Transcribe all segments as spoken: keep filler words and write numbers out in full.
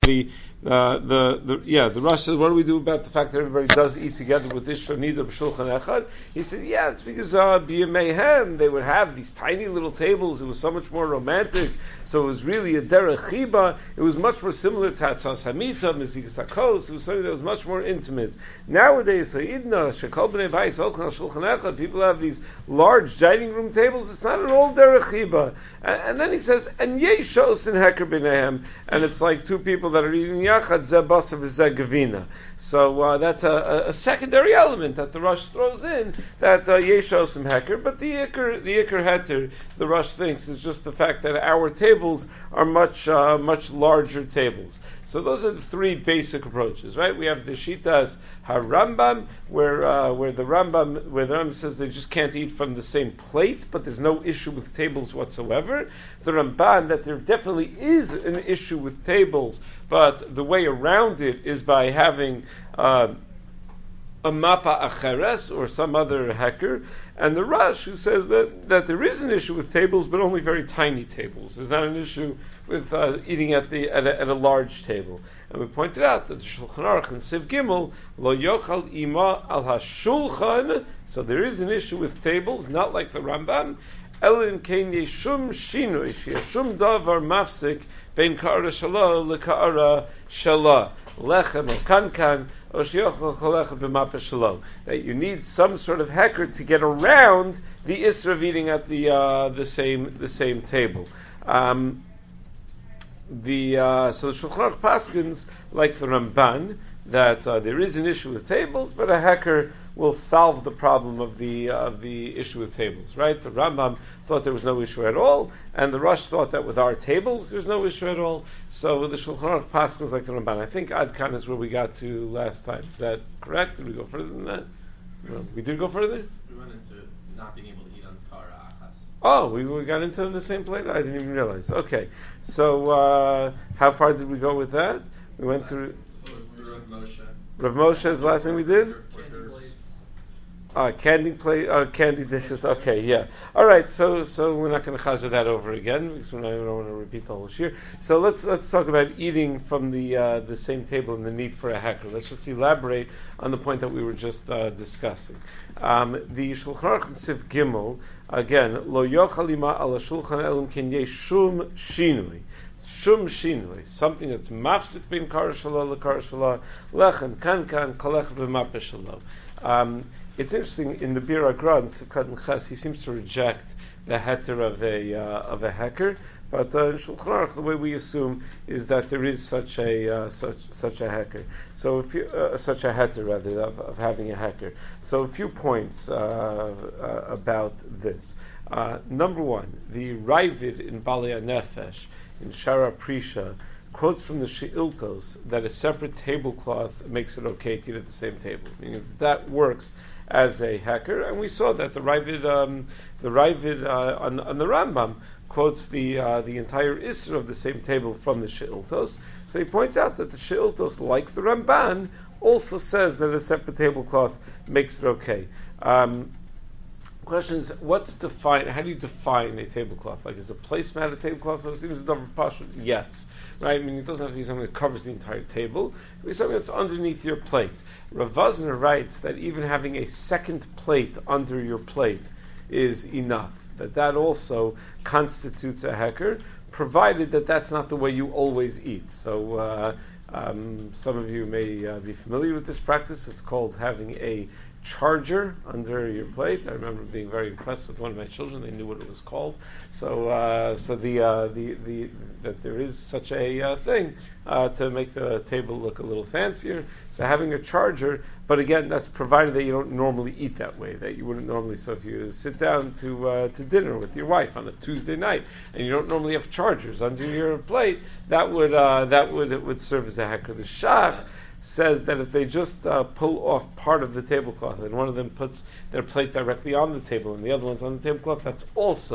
the, uh, the, the, yeah, the Rosh says, what do we do about the fact that everybody does eat together with Isra Nida b'Shulchan Echad? He said, yeah, it's because uh, B'Yemeihem, they would have these tiny little tables. It was so much more romantic. So it was really a derech chiba. It was much more similar to Hatzas Hamita, Mezigas HaKos. It was something that was much more intimate. Nowadays, Idna, Shekol B'nei Bayis, Olchan Shulchan Echad, people have these large dining room tables. It's not at all derech chiba. And, and then he says, and Yeshos in Heker B'neihem, and it's like two people that are eating yachad, zeh basar v'zeh gevina. So uh, that's a, a secondary element that the Rosh throws in, that uh, yeshos im heker, but the ikr, the ikr heter, the Rosh thinks, is just the fact that our tables are much, uh, much larger tables. So those are the three basic approaches, right? We have the Shitas HaRambam, where uh, where the Rambam where the Rambam says they just can't eat from the same plate, but there's no issue with tables whatsoever. The Ramban, that there definitely is an issue with tables, but the way around it is by having uh, a mapa acheres or some other heker, and the Rosh who says that, that there is an issue with tables, but only very tiny tables. There's not an issue with uh, eating at the at a, at a large table. And we pointed out that the Shulchan Aruch and Siv Gimel lo yochal ima al hashulchan. So there is an issue with tables, not like the Rambam. Elin kein yeshum shinui sheyeshum davar mafsik bein ka'ara shalah leka'ara shalah lechem or kankan. That you need some sort of heker to get around the isra of eating at the uh, the same the same table. Um, the uh, so the Shulchan Aruch paskins like the Ramban that uh, there is an issue with tables, but a heker will solve the problem of the uh, of the issue with tables. Right? The Rambam thought there was no issue at all, and the Rosh thought that with our tables there's no issue at all. So the Shulchan Aruch paskins like the Ramban. I think Ad Kan is where we got to last time. Is that correct? Did we go further than that? No. We did go further? We went into not being able to eat on Kara Achas. Oh, we, we got into the same plate? I didn't even realize. Okay. So uh, how far did we go with that? We went through Rav Moshe. Rav Moshe is the last thing we did? Uh, candy plate, uh, candy dishes. Okay, yeah. All right. So, so we're not going to chazah that over again because we don't want to repeat the whole shir. So let's let's talk about eating from the uh, the same table and the need for a heker. Let's just elaborate on the point that we were just uh, discussing. Um, the Shulchan Aruch and Siv Gimel again. Lo yochal ima ala shulchan elam ken yeshum shinui. Shum shinui, something that's mafsik bin kar shalom lekar shalom lechem kankan kolech b'mapeh shalom. Um, It's interesting in the Bir Agra and Sivkat and Ches, he seems to reject the heter of a uh, of a heker, but uh, in Shulchan Aruch the way we assume is that there is such a uh, such such a heker. So if you, uh, such a heter rather of, of having a heker. So a few points uh, uh, about this. Uh, number one, the Ravid in Balei Nefesh in Shara Prisha quotes from the She'iltos that a separate tablecloth makes it okay to eat at the same table. Meaning that works as a heker, and we saw that the Ravid, um, the Ravid uh, on, on the Rambam quotes the uh, the entire Isra of the same table from the She'iltos. So he points out that the She'iltos, like the Ramban, also says that a separate tablecloth makes it okay. Um, Question is, what's define? How do you define a tablecloth? Like, is a placemat a tablecloth? So it seems double partial. Yes, right. I mean, it doesn't have to be something that covers the entire table. It can be something that's underneath your plate. Rav Wosner writes that even having a second plate under your plate is enough. That that also constitutes a heker, provided that that's not the way you always eat. So. Uh, um, some of you may uh, be familiar with this practice. It's called having a charger under your plate. I remember being very impressed with one of my children. They knew what it was called. So, uh, so the, uh, the the that there is such a uh, thing uh, to make the table look a little fancier. So having a charger, but again, that's provided that you don't normally eat that way. That you wouldn't normally. So if you sit down to uh, to dinner with your wife on a Tuesday night and you don't normally have chargers under your plate, that would uh, that would it would serve as a heker. The Shach says that if they just uh, pull off part of the tablecloth and one of them puts their plate directly on the table and the other one's on the tablecloth, that's also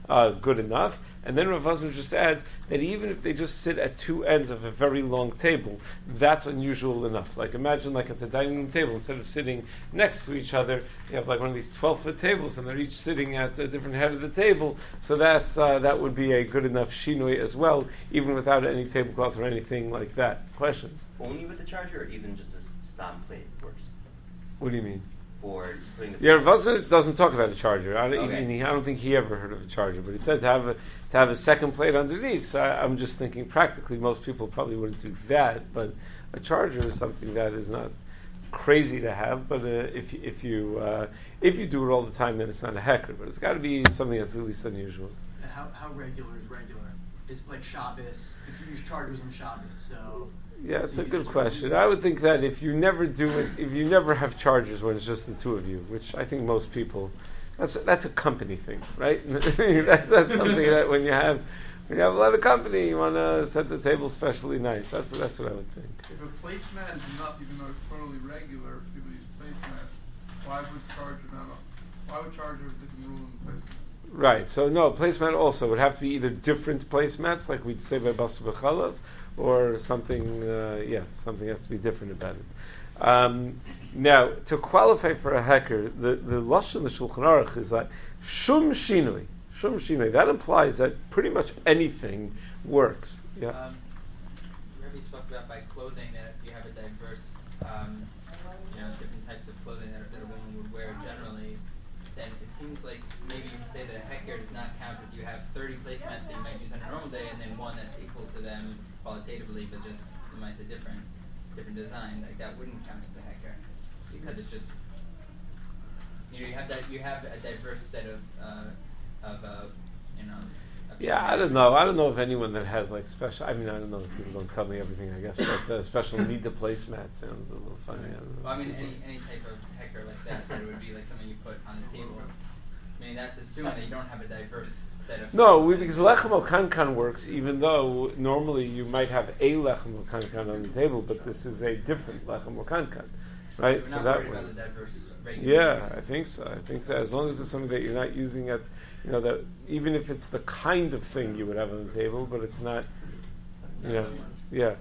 uh, good enough. And then Rav Wosner just adds that even if they just sit at two ends of a very long table, that's unusual enough. Like imagine like at the dining room table, instead of sitting next to each other, you have like one of these twelve-foot tables, and they're each sitting at a different head of the table. So that's uh, that would be a good enough shinui as well, even without any tablecloth or anything like that. Questions? Only with the charger, or even just a stam plate works? What do you mean? For putting the Yeah, Rav Wosner doesn't talk about a charger. I don't, Okay. he, I don't think he ever heard of a charger, but he said to have a to have a second plate underneath. So I, I'm just thinking practically, most people probably wouldn't do that. But a charger is something that is not crazy to have. But uh, if you- if you uh, if you do it all the time, then it's not a hecker. But it's got to be something that's at least unusual. And how, how regular is regular? Is like Shabbos, if you use chargers on Shabbos, so... Yeah, it's a good question. I would think that if you never do it, if you never have chargers when it's just the two of you, which I think most people, that's that's a company thing, right? that's, that's something that when you have when you have a lot of company, you want to set the table specially nice. That's that's what I would think. If a placemat is enough, even though it's totally regular, if people use placemats, why would charger not? Why would charger have a different rule in the placemat? Right. So no, placemat also would have to be either different placemats, like we'd say by Basar B'chalav, or something. Uh, yeah, something has to be different about it. Um, now, to qualify for a hecker, the the lashon the Shulchan Aruch is like shum shinui, shum shinui. That implies that pretty much anything works. Yeah. Um, Rebbe spoke about by clothing that if you have a diverse, um, you know, different types of clothing that, that a woman would wear generally, then it seems like maybe you can say that a hecker does not count as you have thirty placemats that you might use on a normal day, and then one that's equal to them qualitatively, but just you might say different, different design. Like that wouldn't count as a hecker because it's just you know you have that you have a diverse set of uh, of uh, you know. of Yeah, I don't know. I don't know if anyone that has like special. I mean, I don't know if people don't tell me everything. I guess, but uh, special need to placemat sounds a little funny. I don't know. Well, I mean, any any type of hecker like that, that it would be like something you put on the table. I mean, that's assuming that you don't have a diverse set of. No, we, because lechem o kankan works, even though normally you might have a lechem o kankan on the table, but this is a different lechem o kankan, right? So, So we're not that worried about was. the diverse regular. Yeah, I think so. I think so. As long as it's something that you're not using at, you know, that even if it's the kind of thing you would have on the table, but it's not, you know, yeah.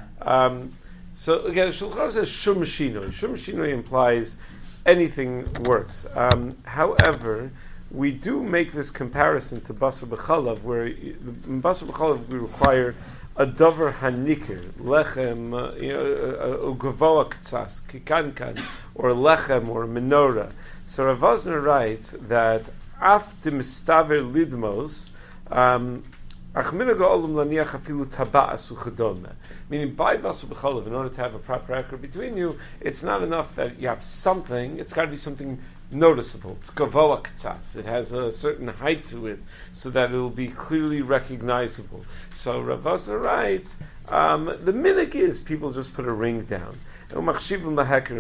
Um, so again, Shulchan Aruch says shum shinoi. Shum shinoi implies anything works. Um, however, we do make this comparison to Basar B'chalav, where in Basar B'chalav we require a davar hanikir, lechem, uh, you know, a gavoa ktsas, kikankan, or lechem, or menorah. So Rav Wosner writes that af de mistaver lidmos, um, meaning by Basar B'chalav, in order to have a proper record between you, it's not enough that you have something, it's got to be something noticeable. It's gavoa ktsas. It has a certain height to it, so that it will be clearly recognizable. So Rav Wosner writes, um, the minhag is people just put a ring down. And as long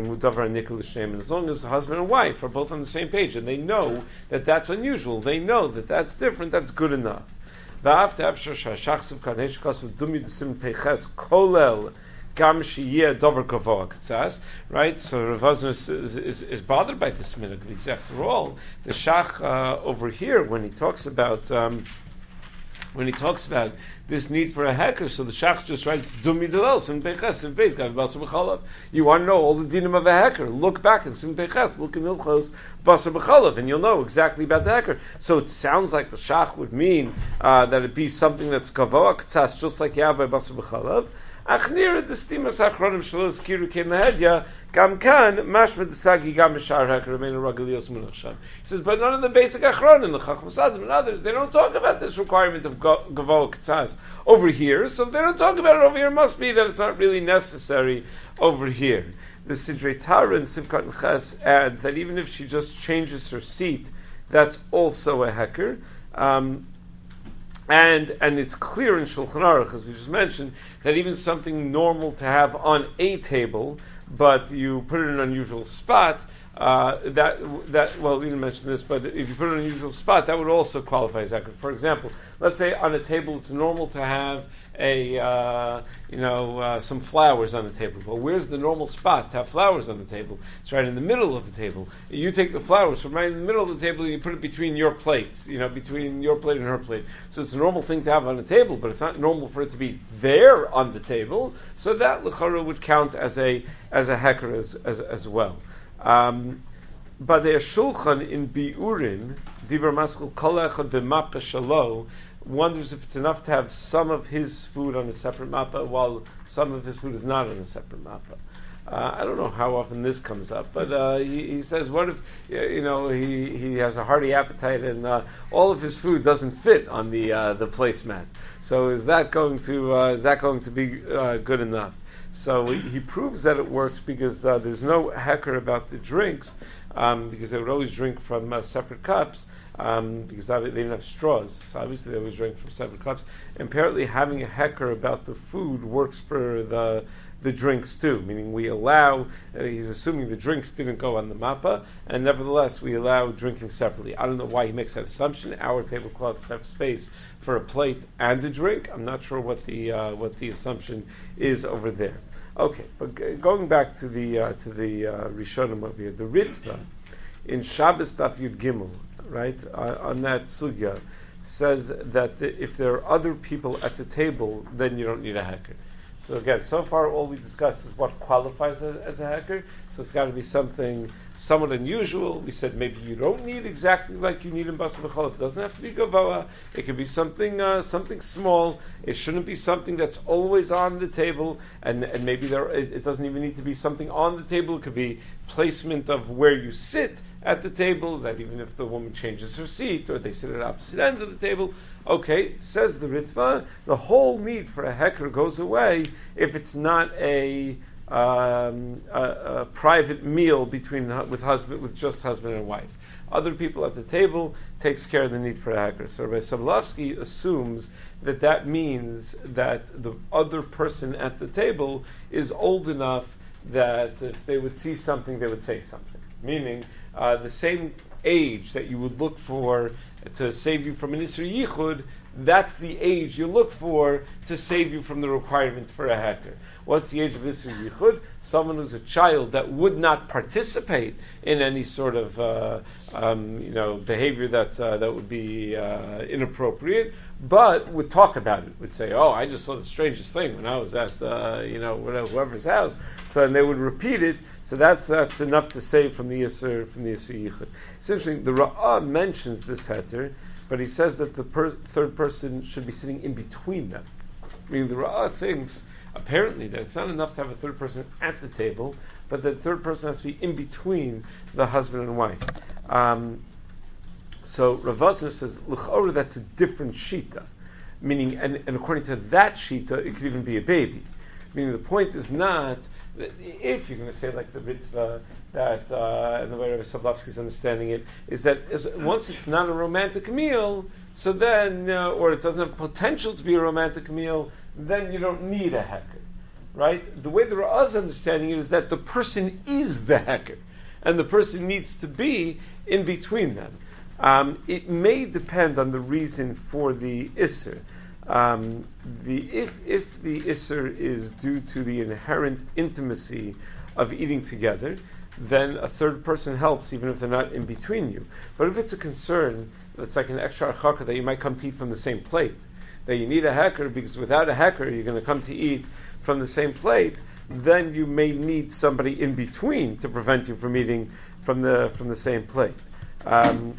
as the husband and wife are both on the same page, and they know that that's unusual, they know that that's different, that's good enough. Right? So Rav Wosner is, is, is bothered by this minhag because after all, the Shach uh, over here, when he talks about um, when he talks about this need for a hecker, so the Shach just writes Dumi Delel Sim Peches Sim Beis Gav Basar B'chalav. You want to know all the dinim of a hecker? Look back in Sim Peches, look in Ilchos Basar B'chalav, and you'll know exactly about the hecker. So it sounds like the Shach would mean uh, that it be something that's Gavoa Ktsas, just like you have by Basar B'chalav. Achnira the stimas achronim shalos kiru ken lahedya gam kan mashma desagi gam mishar heker remein ragalios munachshav. He says, but none of the basic achronim, the Chachmas Adam and others, they don't talk about this requirement of gavoa ktsas over here. So if they don't talk about it over here, it must be that it's not really necessary over here. The Sidrei Tara in Sivkat Ches adds that even if she just changes her seat, that's also a heker. Um, And and it's clear in Shulchan Aruch, as we just mentioned, that even something normal to have on a table, but you put it in an unusual spot, uh, that that well, we didn't mention this, but if you put it in an unusual spot, that would also qualify as heker. For example, let's say on a table it's normal to have a uh, you know uh, some flowers on the table. Well, where's the normal spot to have flowers on the table? It's right in the middle of the table. You take the flowers from right in the middle of the table and you put it between your plates, you know, between your plate and her plate. So it's a normal thing to have on a table, but it's not normal for it to be there on the table. So that l'chara would count as a as a heker as as, as well. Um, but the shulchan in biurin dibar maskul kol echad b'mappa shalo wonders if it's enough to have some of his food on a separate mappa while some of his food is not on a separate mappa. Uh, I don't know how often this comes up, but uh, he, he says, what if you know he, he has a hearty appetite and uh, all of his food doesn't fit on the uh, the placemat? So is that going to uh, is that going to be uh, good enough? So he proves that it works because uh, there's no heker about the drinks, um, because they would always drink from uh, separate cups, um, because they didn't have straws. So obviously they always drink from separate cups. And apparently having a heker about the food works for the the drinks too, meaning we allow, uh, he's assuming the drinks didn't go on the mappa, and nevertheless we allow drinking separately. I don't know why he makes that assumption. Our tablecloths have space for a plate and a drink. I'm not sure what the uh, what the assumption is over there. Okay, but g- going back to the uh, to the uh, Rishonim over here, the Ritva in Shabbos Daf Yud Gimel, right, uh, on that sugya, says that the, if there are other people at the table, then you don't need a heker. So again, so far all we discussed is what qualifies as, as a heker. So it's got to be something somewhat unusual. We said maybe you don't need exactly like you need in Basar V'Chol. It doesn't have to be gavoa. It could be something uh, something small. It shouldn't be something that's always on the table. And and maybe there it, it doesn't even need to be something on the table. It could be placement of where you sit at the table, that even if the woman changes her seat or they sit at opposite ends of the table, okay, says the Ritva, the whole need for a heker goes away if it's not a, um, a, a private meal between with husband with just husband and wife. Other people at the table takes care of the need for a heker. So Rabbi Sobolovsky assumes that that means that the other person at the table is old enough that if they would see something, they would say something. Meaning, uh, the same age that you would look for to save you from an Isser Yichud, that's the age you look for to save you from the requirement for a heker. What's the age of Isser Yichud? Someone who's a child that would not participate in any sort of uh, um, you know behavior that uh, that would be uh, inappropriate, but would talk about it. Would say, "Oh, I just saw the strangest thing when I was at uh, you know whatever, whoever's house." So and they would repeat it. So that's that's enough to save from the Isser from the Isser Yichud. It's interesting. The Ra'ah mentions this heter, but he says that the per- third person should be sitting in between them. Meaning the Ra'ah thinks apparently that it's not enough to have a third person at the table, but that the third person has to be in between the husband and wife. Um, so Rav Wosner says, l'chora, that's a different shita. Meaning, and, and according to that shita, it could even be a baby. Meaning the point is not, that if you're going to say like the Ritva, that, uh, and the way Rabbi Sobolovsky is understanding it, is that is, once it's not a romantic meal, so then, uh, or it doesn't have potential to be a romantic meal, then you don't need a heker, right? The way the Ra'ah is understanding it is that the person is the heker, and the person needs to be in between them. Um, it may depend on the reason for the Isser. Um, the if if the Isser is due to the inherent intimacy of eating together, then a third person helps even if they're not in between you. But if it's a concern that's like an extra archaka that you might come to eat from the same plate, that you need a heker because without a heker you're going to come to eat from the same plate, then you may need somebody in between to prevent you from eating from the from the same plate. Um,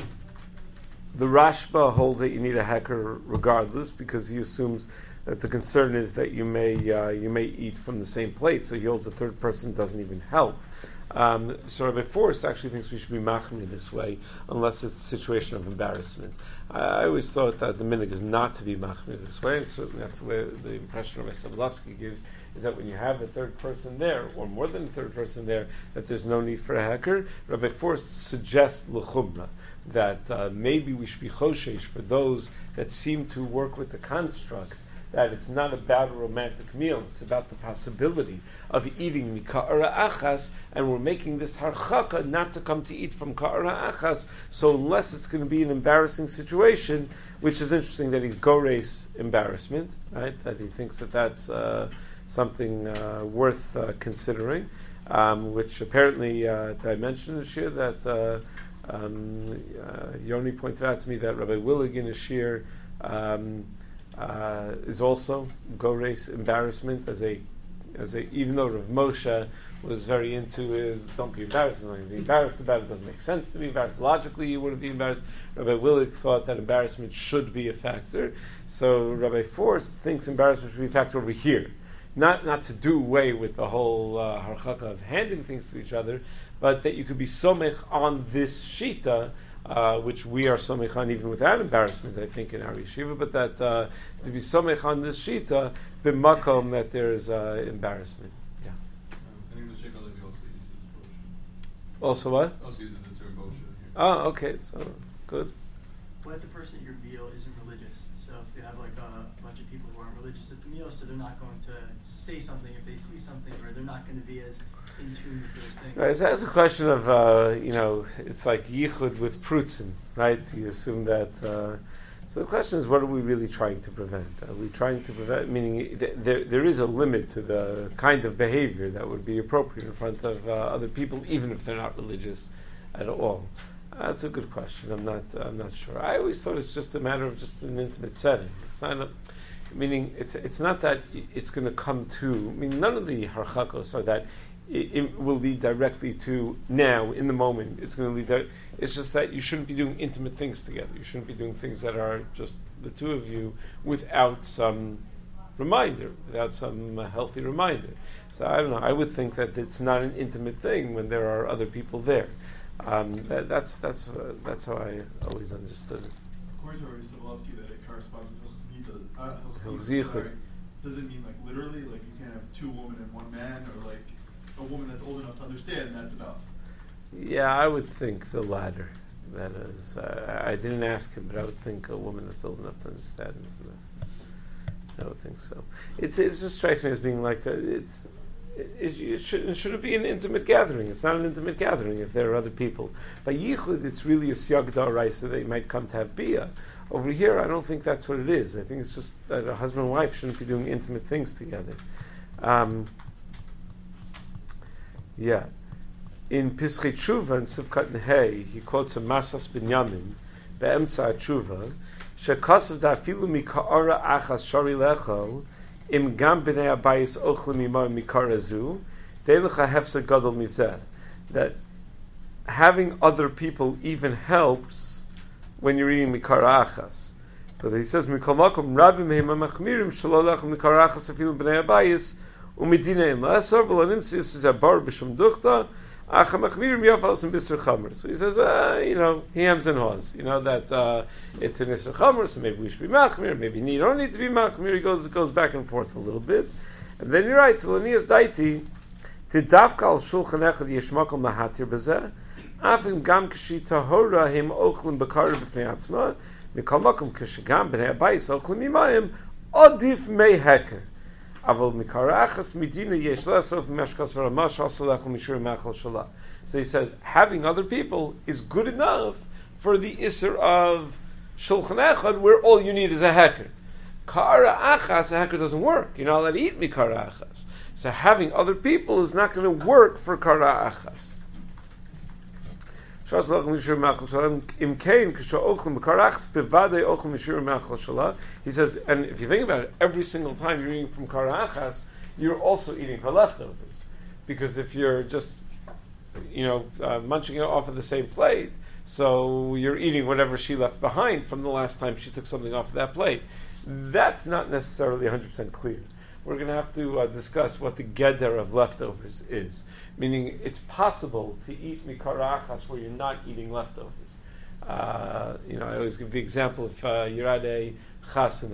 The Rashba holds that you need a heker regardless, because he assumes that the concern is that you may uh, you may eat from the same plate. So he holds the third person doesn't even help. Um, so Rabbi Forrest actually thinks we should be machmir this way, unless it's a situation of embarrassment. I, I always thought that the minhag is not to be machmir this way, and certainly that's the way the impression Rabbi Sobolovsky gives, is that when you have a third person there, or more than a third person there, that there's no need for a heker. Rabbi Forrest suggests l'chumra, that uh, maybe we should be choshesh for those that seem to work with the construct that it's not about a romantic meal, it's about the possibility of eating mika'ara achas, and we're making this harchaka not to come to eat from ka'ara achas, so unless it's going to be an embarrassing situation, which is interesting that he's gores embarrassment, right? That he thinks that that's uh, something uh, worth uh, considering, um, which apparently, uh, did I mention this year that uh, um, uh, Yoni pointed out to me that Rabbi Willig in his shir um, uh, is also gores embarrassment as a as a even though Rav Moshe was very into his don't be embarrassed, don't be embarrassed about it, it doesn't make sense to be embarrassed. Logically you wouldn't be embarrassed. Rabbi Willig thought that embarrassment should be a factor. So Rabbi Forst thinks embarrassment should be a factor over here. Not not to do away with the whole uh, harchaka of handing things to each other, but that you could be somech on this shita, uh, which we are somech on even without embarrassment, I think, in our yeshiva, but that uh, to be somech on this shita, b'makom, that there is uh, embarrassment. Yeah. Um, I think the Sheikh Halevi also uses Bosha. Also what? Also uses the term Bosha here. Oh, okay, so good. What if the person at your meal isn't religious? So if you have like a bunch of people who aren't religious at the meal, so they're not going to say something if they see something, or they're not going to be as in tune with those things. Right, so that's a question of, uh, you know, it's like yichud with prutzen, right? You assume that. Uh, so the question is, what are we really trying to prevent? Are we trying to prevent, meaning th- there there is a limit to the kind of behavior that would be appropriate in front of uh, other people, even if they're not religious at all. That's a good question. I'm not. I'm not sure. I always thought it's just a matter of just an intimate setting. It's not a, meaning it's it's not that it's going to come to. I mean, none of the harchakos are that it, it will lead directly to now in the moment. It's going to lead. There, it's just that you shouldn't be doing intimate things together. You shouldn't be doing things that are just the two of you without some reminder, without some uh, healthy reminder. So I don't know. I would think that it's not an intimate thing when there are other people there. Um, that, that's that's uh, that's how I always understood it. According to Rabbi Sobolowski, that it corresponds with uh, Hilchot. sorry, does it mean like literally, like you can't have two women and one man, or like a woman that's old enough to understand and that's enough? Yeah, I would think the latter. That is, uh, I didn't ask him, but I would think a woman that's old enough to understand is enough. I would think so. It's it just strikes me as being like a, it's. It, it, should, it shouldn't be an intimate gathering. It's not an intimate gathering if there are other people. By yichud, it's really a siyag da'oraisa that they might come to have bia. Over here, I don't think that's what it is. I think it's just that a husband and wife shouldn't be doing intimate things together. Um, yeah. In Pischei Tshuva and Sivkat Nehei, he quotes a Masas Binyamin, Be'emtza Tshuva, Shekasav da'afilu mika'ara achas shari lecho, Im gam b'nei abayis ochlim imar mikarazu, deilecha hefsa gadol mizeh. That having other people even helps when you're eating mikara achas. But he says mikol makom rabim heim machmirim shelo lechem mikara achas afilu b'nei abayis umidinei la'asor v'lo nimtzis is a bar b'shum duchta ach machmirim yafal some bisur chamer. So he says, uh, you know, he hems and haws. You know that uh, it's an isur chamer, so maybe we should be machmir, maybe you don't need to be machmir. He goes goes back and forth a little bit, and then he writes, "Lanias daiti to dafka al shulchan echad yeshmakom lahatir bezeh afim gam k'shi tahora him ochlim b'kar b'fnei atzma mikol makom k'shegam b'nei abayis ochlim imayim odif mei heker." So he says, having other people is good enough for the isser of Shulchan Echad, where all you need is a heker. Kara achas, a heker doesn't work. You're not allowed to eat mikara achas. So having other people is not going to work for kara achas. He says, and if you think about it, every single time you're eating from karachas, you're also eating her leftovers. Because if you're just, you know, uh, munching it off of the same plate, so you're eating whatever she left behind from the last time she took something off of that plate. That's not necessarily one hundred percent clear. We're going to have to uh, discuss what the geder of leftovers is. Meaning, it's possible to eat mikara achas where you're not eating leftovers. Uh, you know, I always give the example if uh, you're at a chasana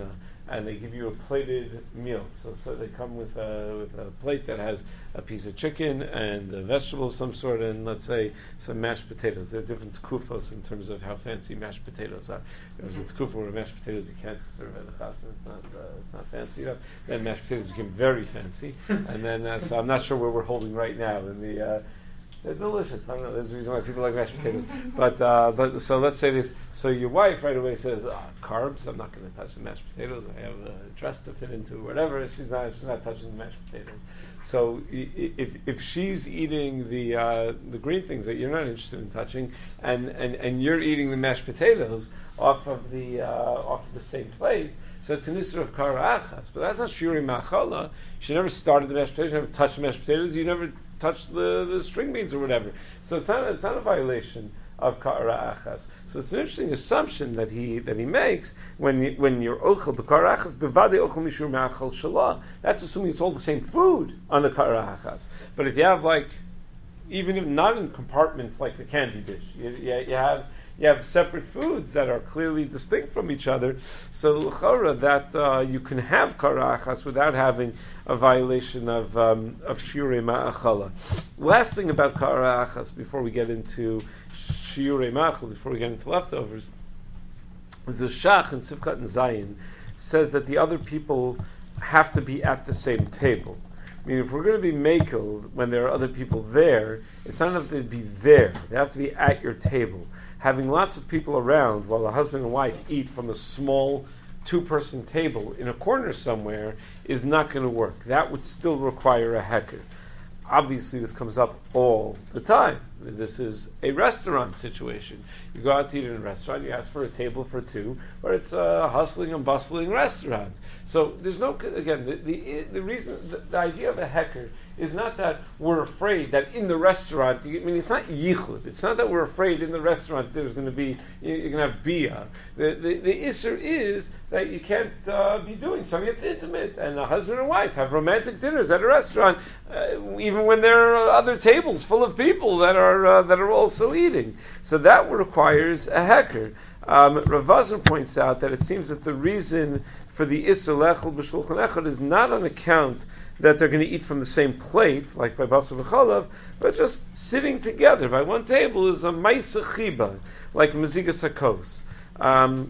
and they give you a plated meal. So, so they come with a with a plate that has a piece of chicken and a vegetable of some sort, and let's say some mashed potatoes. There are different kufos in terms of how fancy mashed potatoes are. There's a kufa where mashed potatoes you can't serve at a chassan. It's not uh, it's not fancy enough. Then mashed potatoes became very fancy, and then uh, so I'm not sure where we're holding right now in the. Uh, They're delicious. I don't know. There's a reason why people like mashed potatoes. But uh, but so let's say this. So your wife right away says, oh, carbs. I'm not going to touch the mashed potatoes. I have a dress to fit into, whatever. She's not. She's not touching the mashed potatoes. So if if she's eating the uh, the green things that you're not interested in touching, and, and, and you're eating the mashed potatoes off of the uh, off of the same plate. So it's an issur of kara achas, but that's not shiuri ma'achala. She never started the mashed potatoes. You never touched the mashed potatoes. You never touched the, the string beans or whatever. So it's not it's not a violation of kara achas. So it's an interesting assumption that he that he makes when you, when you're ochel b'kara achas bevadei ochel mishur ma'achal shalah. That's assuming it's all the same food on the kara achas. But if you have like even if not in compartments like the candy dish, you, you, you have. You have separate foods that are clearly distinct from each other. So l'chora that uh, you can have kara achas without having a violation of um, of shiurei ma'achala. Last thing about kara achas before we get into shiurei ma'achal, before we get into leftovers, is the Shach in Sivkat and Zayin says that the other people have to be at the same table. I mean, if we're going to be makel when there are other people there, it's not enough to be there. They have to be at your table. Having lots of people around while a husband and wife eat from a small two-person table in a corner somewhere is not going to work. That would still require a heker. Obviously, this comes up all the time. This is a restaurant situation. You go out to eat in a restaurant, you ask for a table for two, or it's a hustling and bustling restaurant. So there's no, again, the the, the reason, the, the idea of a heker is not that we're afraid that in the restaurant, I mean, it's not yichud. It's not that we're afraid in the restaurant there's going to be, you're going to have bia. The, the, the issur is that you can't uh, be doing something that's intimate. And a husband and wife have romantic dinners at a restaurant, uh, even when there are other tables full of people that are uh, that are also eating. So that requires a heker. Um, Rav Vazner points out that it seems that the reason for the issur lechel b'shulchan echad is not on account that they're going to eat from the same plate, like by basar v'chalav, but just sitting together by one table is a ma'aseh chiba, like mezigas hakos. Um,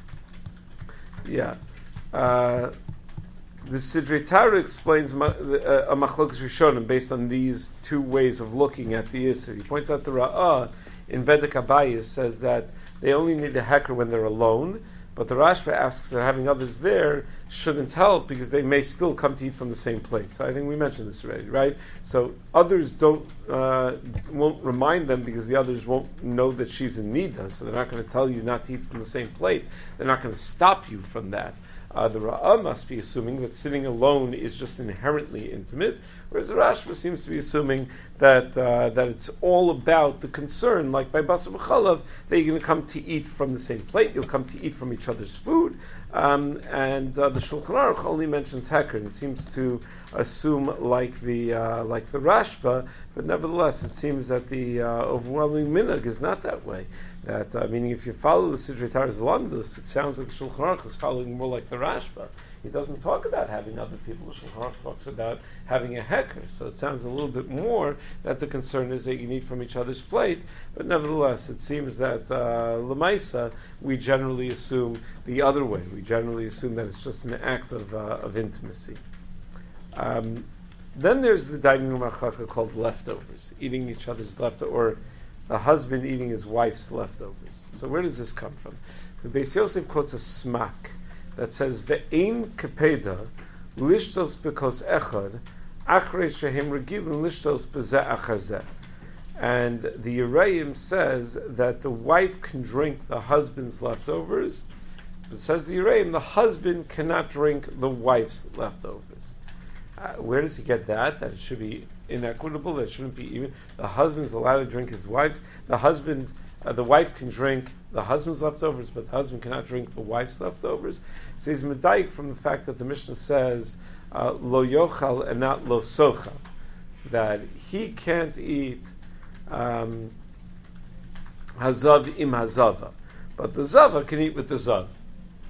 yeah. Uh, the Sidrei Torah explains ma- uh, a machlokas rishonim based on these two ways of looking at the issur. He points out the Ra'ah in Vedek Abayis says that they only need a heker when they're alone, but the Rashba asks that having others there shouldn't help because they may still come to eat from the same plate. So I think we mentioned this already, right? So others don't uh, won't remind them because the others won't know that she's in nida, so they're not going to tell you not to eat from the same plate. They're not going to stop you from that. Uh, the Ra'ah must be assuming that sitting alone is just inherently intimate, whereas the Rashba seems to be assuming that uh, that it's all about the concern, like by basar v'chalav, that you're going to come to eat from the same plate, you'll come to eat from each other's food, um, and uh, the Shulchan Aruch only mentions heker, and seems to assume like the uh, like the Rashba, but nevertheless, it seems that the uh, overwhelming minhag is not that way. That uh, meaning, if you follow the Sidrei Torah's lamdus, it sounds like the Shulchan Aruch is following more like the Rashba. He doesn't talk about having other people. The Shulchan Aruch talks about having a heker. So it sounds a little bit more that the concern is that you eat from each other's plate. But nevertheless, it seems that uh, l'maisa we generally assume the other way. We generally assume that it's just an act of uh, of intimacy. Um, then there's the dining room halacha called leftovers, eating each other's leftovers, or a husband eating his wife's leftovers. So where does this come from? The Beis Yosef quotes a smak that says, "Ve'ein kepeda lishtos bekos echad achrei shehem regilin lishtos bezeh achar zeh." And the Yereim says that the wife can drink the husband's leftovers. It says the Yereim, the husband cannot drink the wife's leftovers. Uh, where does he get that? That it should be inequitable, that it shouldn't be even. The husband's allowed to drink his wife's. The husband, uh, the wife can drink the husband's leftovers, but the husband cannot drink the wife's leftovers. So he's medayik from the fact that the Mishnah says uh, lo yochal and not lo sochal, that he can't eat um, hazav im hazava, but the zava can eat with the zav.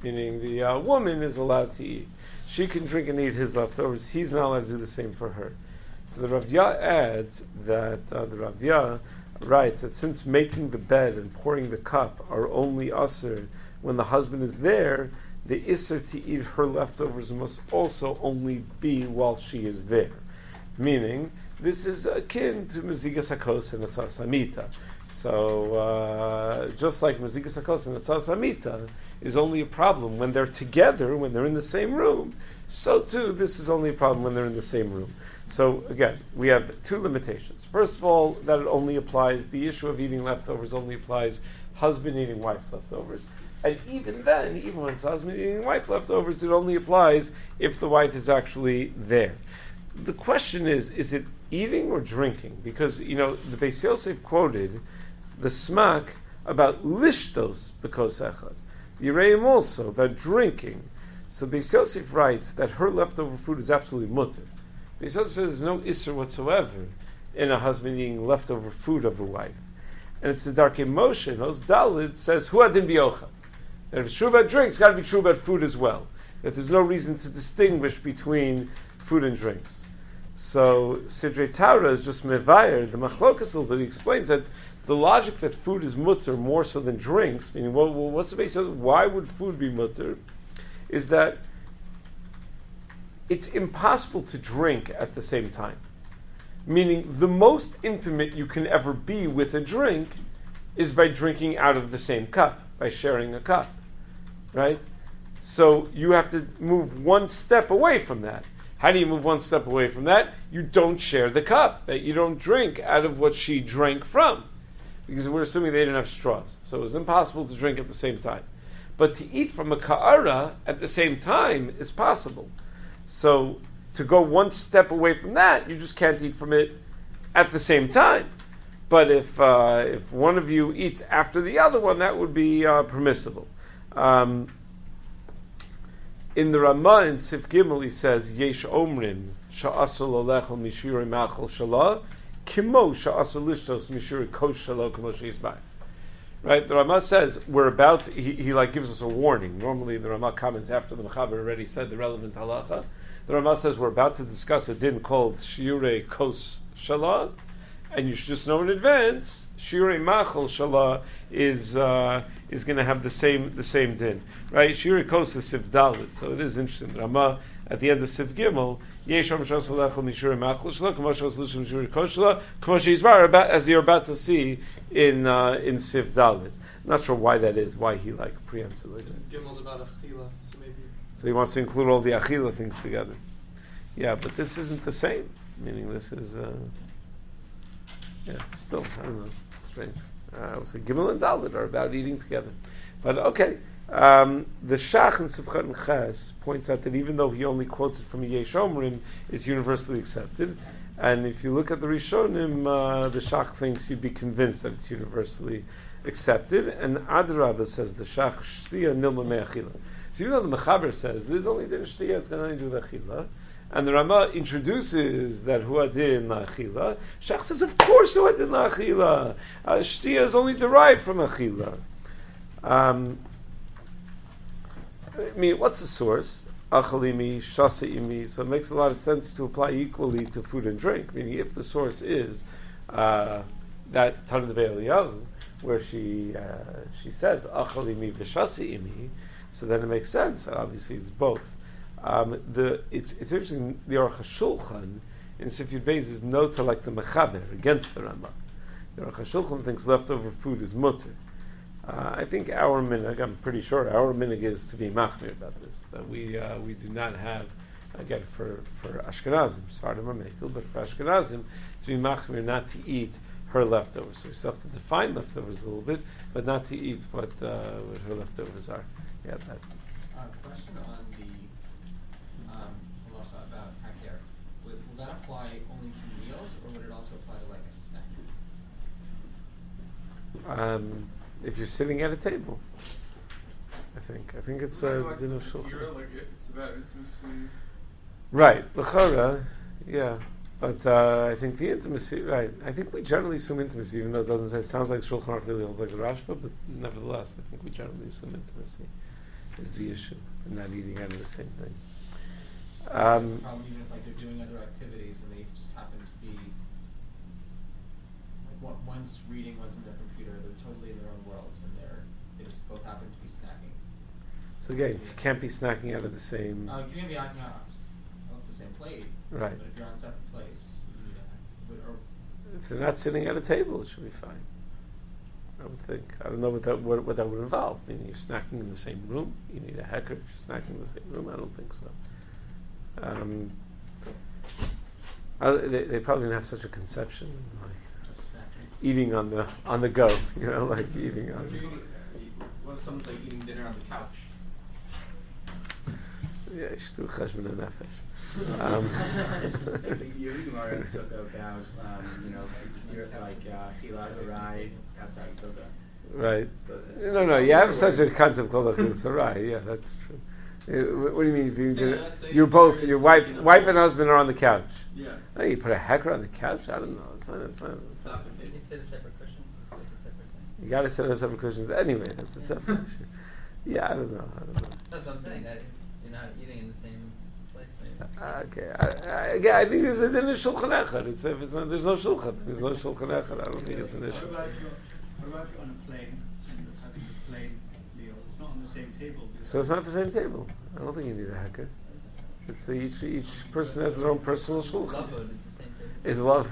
meaning the uh, woman is allowed to eat. She can drink and eat his leftovers. He's not allowed to do the same for her. So the Ravya adds that uh, the Ravya writes that since making the bed and pouring the cup are only usr when the husband is there, the isser to eat her leftovers must also only be while she is there. Meaning, this is akin to Mezigas HaKos and Atzas Amita. So, uh, just like Mezigas HaKos and Atzas Amita is only a problem when they're together, when they're in the same room, so too, this is only a problem when they're in the same room. So, again, we have two limitations. First of all, that it only applies, the issue of eating leftovers only applies husband eating wife's leftovers. And even then, even when it's husband eating wife leftovers, it only applies if the wife is actually there. The question is, is it eating or drinking? Because, you know, the Beis Yosef quoted the smak about lishtos b'kos echad. The Yereim also about drinking. So Beis Yosef writes that her leftover food is absolutely mutter. Beis Yosef says there's no isser whatsoever in a husband eating leftover food of a wife. And it's the Darkei Moshe, Nos Dalid says, Hu adin b'yocha. That if it's true about drinks, it's got to be true about food as well. That there's no reason to distinguish between food and drinks. So Sidrei Torah is just mevayer, the machlokas a little bit. He explains that the logic that food is mutter more so than drinks, meaning well, well, what's the basis of why would food be mutter, is that it's impossible to drink at the same time. Meaning the most intimate you can ever be with a drink is by drinking out of the same cup, by sharing a cup. Right? So you have to move one step away from that. How do you move one step away from that? You don't share the cup. That you don't drink out of what she drank from. Because we're assuming they didn't have straws. So it was impossible to drink at the same time. But to eat from a ka'ara at the same time is possible. So to go one step away from that, you just can't eat from it at the same time. But if uh, if one of you eats after the other one, that would be uh, permissible. Um, In the Ramah in Sif Gimel, he says, Yesh Omrim sha'asol olechel mishuri machol shalah kimo sha'asol lishtos mishuri kosh shalah kimo she'izbay. Right? The Ramah says, we're about to, he, he like gives us a warning. Normally the Ramah comments after the Mechaber already said the relevant halacha. The Ramah says, we're about to discuss a din called shiurei kos shalah, and you should just know in advance, shiurei machol shalah is uh, is going to have the same the same din, right? Shiurei kos is Sif Dalit, so it is interesting. Ramah at the end of Sif Gimel, Yesham shasol lechol mishiurei machol shalah, k'mo shasol lishim shiurei kos shalah, k'mo she'izbar, as you're about to see in uh, in Sif Dalit. Not sure why that is, why he like preempts it like that. Gimel's about achila, so maybe. So he wants to include all the achila things together. Yeah, but this isn't the same. Meaning this is. Uh, Yeah, still, I don't know, it's strange. Uh, I would say Gimel and Dalit are about eating together. But okay, um, the Shach in Sifchat and Ches points out that even though he only quotes it from Yesh Omrim, it's universally accepted. And if you look at the Rishonim, uh, the Shach thinks you'd be convinced that it's universally accepted. And Adrabah says the Shach Shtiya Nilma Me'achila. So even though the Mechaber says there's only din Shtiya, it's going to only do the Achila. And the Ramah introduces that huadin la'achila. Shach says, of course huadin la'achila. Uh, Shtiya is only derived from achila. Um, I mean, what's the source? Achalimi, shasaimi. So it makes a lot of sense to apply equally to food and drink. Meaning, if the source is uh, that Tanna Devei where she uh, she says achalimi v'shasaimi, so then it makes sense. Obviously, it's both. Um, the it's it's interesting. The Aruch HaShulchan in Sif Yud Beis is nota like the Mechaber against the Ramah. The Aruch HaShulchan thinks leftover food is mutter. Uh, I think our minhag, I'm pretty sure our minhag is to be machmir about this. That we uh, we do not have, again for for Ashkenazim, Sfardim or Mekel, but for Ashkenazim to be machmir not to eat her leftovers. So we still have to define leftovers a little bit, but not to eat what uh, what her leftovers are. Yeah, that. Uh, question on the Um, halacha about haker. Will, will that apply only to meals, or would it also apply to like a snack? Um, if you're sitting at a table, I think. I think it's a like din of shulchan. Like if it's about intimacy. Right, l'chara, yeah. But uh, I think the intimacy, right? I think we generally assume intimacy, even though it doesn't say. It sounds like Shulchan Aruch really holds like the Rashba, but nevertheless, I think we generally assume intimacy. is the issue, and not eating out of the same thing. It's Um, a problem even if like they're doing other activities and they just happen to be like one, one's reading, one's in their computer, they're totally in their own worlds and they're they just both happen to be snacking. so again, you can't be snacking out of the same. Uh, you can be acting out of the same plate, Right. but if you're on separate plates, you know, would, or If they're not sitting at a table, it should be fine. I would think. I don't know what that what, what that would involve. Meaning you're snacking in the same room. You need a hecker if you're snacking in the same room. I don't think so. Um, I, they, they probably didn't have such a conception, like just snacking. eating on the on the go. You know, like eating What on. if, you, what if someone's like eating dinner on the couch? Yeah, you should do cheshbon and nefesh. Um, You're reading Gemara in Sukkah about, um, you know, like uh, Chilad Harai outside of Sukkah. Right. No, no. You have such a concept called a chilul sarai. Yeah, that's true. Uh, What do you mean? If you Say, do, let's say you're there both is your wife, something wife else. and husband are on the couch. Yeah. Oh, you put a hecker on the couch? I don't know. It's not. It's not. It's not. Stop it. You sit at separate cushions, it's like a separate thing. You got to sit on separate cushions anyway. That's a separate issue. Yeah, I don't know. I don't know. That's what I'm saying, that is, you're not eating in the same place, maybe. Uh, Okay. I, I, again, I think there's a din of shulchan echad. It's if it's not, there's no shulchan. There's no shulchan echad. I don't think it's an What issue. about if you're, what about if you're on a plane and you're having a plane meal? It's not on the same table. So it's not the same table. I don't think you need a hecker. It's uh, each each person has their own personal shulchan. Lovwood is the same thing. Is love.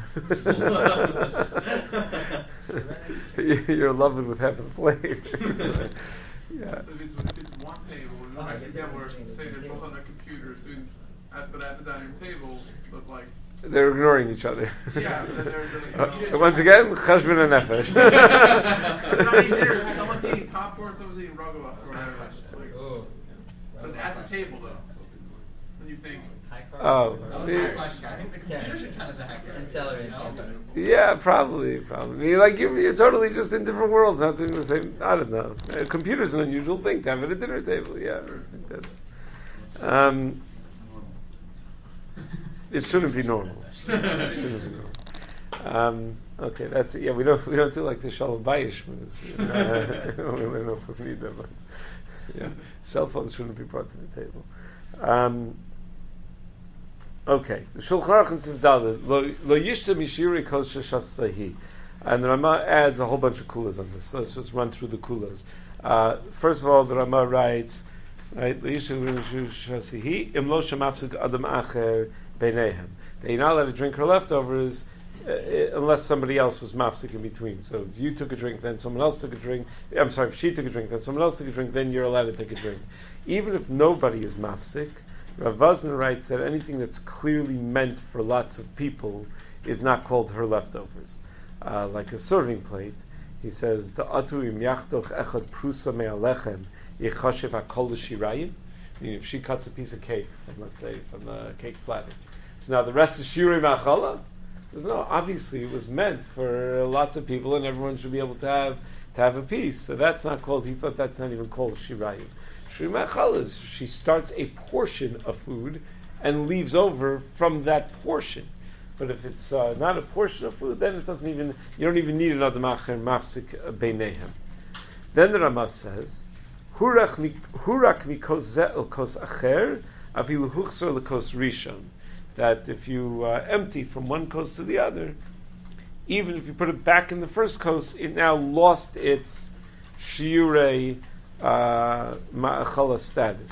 You're loving with half of the plate. Yeah. If it's, if it's one table, and Oh, I like, guess yeah, it's where one table. say they're both on their computers doing, at, but at the dining room table, look like. They're ignoring each other. Yeah, but then there's a, you know, Uh, once again, cheshbon and nefesh. It's not eating dinner. Someone's eating popcorn, someone's eating ragava or whatever. It's like, Oh. it's at the table though. And you think, High carb. Oh, That was the- my question. I think the computer should count as a hacker. And celery and No? celery. Yeah, probably, probably. I mean, like you're, you're totally just in different worlds, not doing the same. I don't know. A computer's an unusual thing to have at a dinner table. Yeah, I think that. Um, it shouldn't be normal. It shouldn't be normal. Um, okay, that's it. Yeah, we don't we don't do like the shalom bayish moves. Uh, we don't need them. Yeah, cell phones shouldn't be brought to the table. Um, okay, the Shulchan Aruch and Sivdalid lo yishta mishiri kol sheshasahi, and the Rama adds a whole bunch of kulas on this. So let's just run through the kulas. Uh, first of all, the Rama writes, right, lo yishta mishiri sheshasahi im lo shamafsuk adam acher beinehem. That you're not allowed to drink her leftovers uh, unless somebody else was mafsik in between. So if you took a drink, then someone else took a drink. I'm sorry, if she took a drink, then someone else took a drink, then you're allowed to take a drink. Even if nobody is mafsik, Rav Vazner writes that anything that's clearly meant for lots of people is not called her leftovers. Uh, like a serving plate, he says, "Ta'atu im yachdoch echad prusa me'alechem yechashev hakol l'shirayim." Meaning, if she cuts a piece of cake from, let's say, from the cake platter, so now the rest is shirei ma'achala. Says no, obviously it was meant for lots of people, and everyone should be able to have to have a piece. So that's not called. He thought that's not even called shirayim. Shirei ma'achala is she starts a portion of food and leaves over from that portion. But if it's uh, not a portion of food, then it doesn't even. You don't even need another macher mafsik beinehem. Then the Rama says, "Hurak mikos ze el kos acher afilu huchsor lekos rishon." That if you uh, empty from one kos to the other, even if you put it back in the first kos, it now lost its shiurei uh, ma'achala status.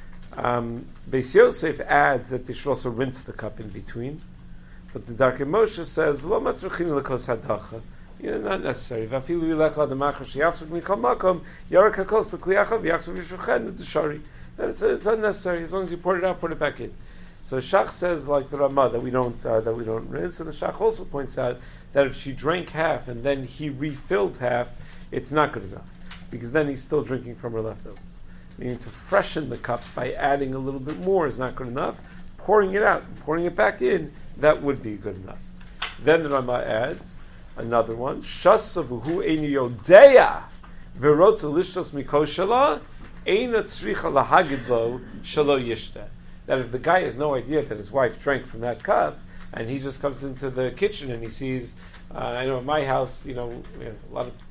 Um, Beis Yosef adds that they should also rinse the cup in between. But the Darkei Moshe says, "V'lo matzruchim lekos hadacha." You know, not necessary. V'afilu yileka adamachar sheyafsuk mikol makom yarak hakos lekliyacha v'yachsov yishuchen v'deshari. That it's, it's unnecessary. As long as you pour it out, put it back in. So Shach says, like the Ramah, that we don't uh, that we don't rinse. And the Shach also points out that if she drank half and then he refilled half, it's not good enough because then he's still drinking from her leftovers. Meaning to freshen the cup by adding a little bit more is not good enough. Pouring it out, pouring it back in, that would be good enough. Then the Ramah adds another one: Shasavuhu eini yodeya v'rotza lishtos mikoshala eina tzricha lahagid lo shelo yishta. That if the guy has no idea that his wife drank from that cup, and he just comes into the kitchen and he sees, uh, I know in my house, you know, we have a lot of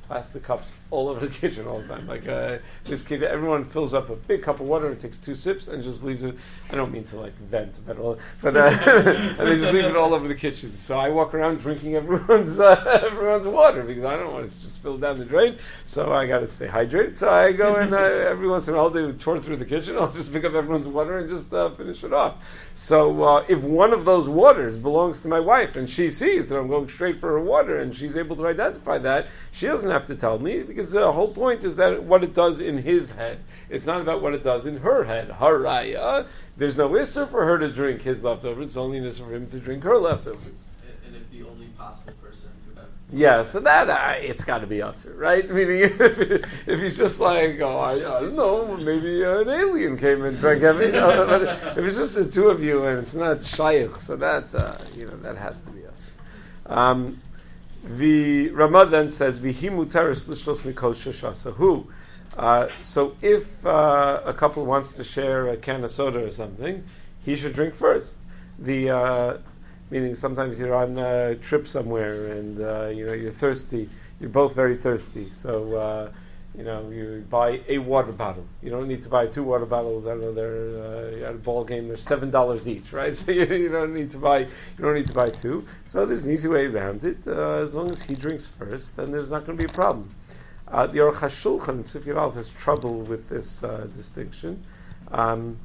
plastic cups all over the kitchen all the time. Like uh, this kid, everyone fills up a big cup of water and takes two sips and just leaves it. I don't mean to like vent, but all, but uh, and they just leave it all over the kitchen. So I walk around drinking everyone's uh, everyone's water because I don't want it to just spill down the drain. So I got to stay hydrated. So I go and uh, every once in a while they tour through the kitchen. I'll just pick up everyone's water and just uh, finish it off. So uh, if one of those waters belongs to my wife and she sees that I'm going straight for her water and she's able to identify that, she doesn't have to tell me because the whole point is that what it does in his head. It's not about what it does in her head. Haraya. There's no issue for her to drink his leftovers. It's only an issue for him to drink her leftovers. And, and if the only possible person to have... Yeah, so that, uh, it's got to be us, right? Meaning, if, if he's just like, oh, I, I don't know, maybe an alien came and drank everything. You know, but if it's just the two of you and it's not shaykh, so that, uh, you know, that has to be us. Um, the Ramah then says, "Vihi mutaris lishlos mikol sheshasahu." Uh, so if uh, a couple wants to share a can of soda or something, he should drink first. The uh, meaning sometimes you're on a trip somewhere and uh, you know you're thirsty. You're both very thirsty, so uh, you know you buy a water bottle. You don't need to buy two water bottles. I don't know, they're uh, at a ball game. They're seven dollars each, right? So you, you don't need to buy. You don't need to buy two. So there's an easy way around it. Uh, as long as he drinks first, then there's not going to be a problem. Uh, the Aruch HaShulchan, Sifir Aleph, has trouble with this uh, distinction. Um,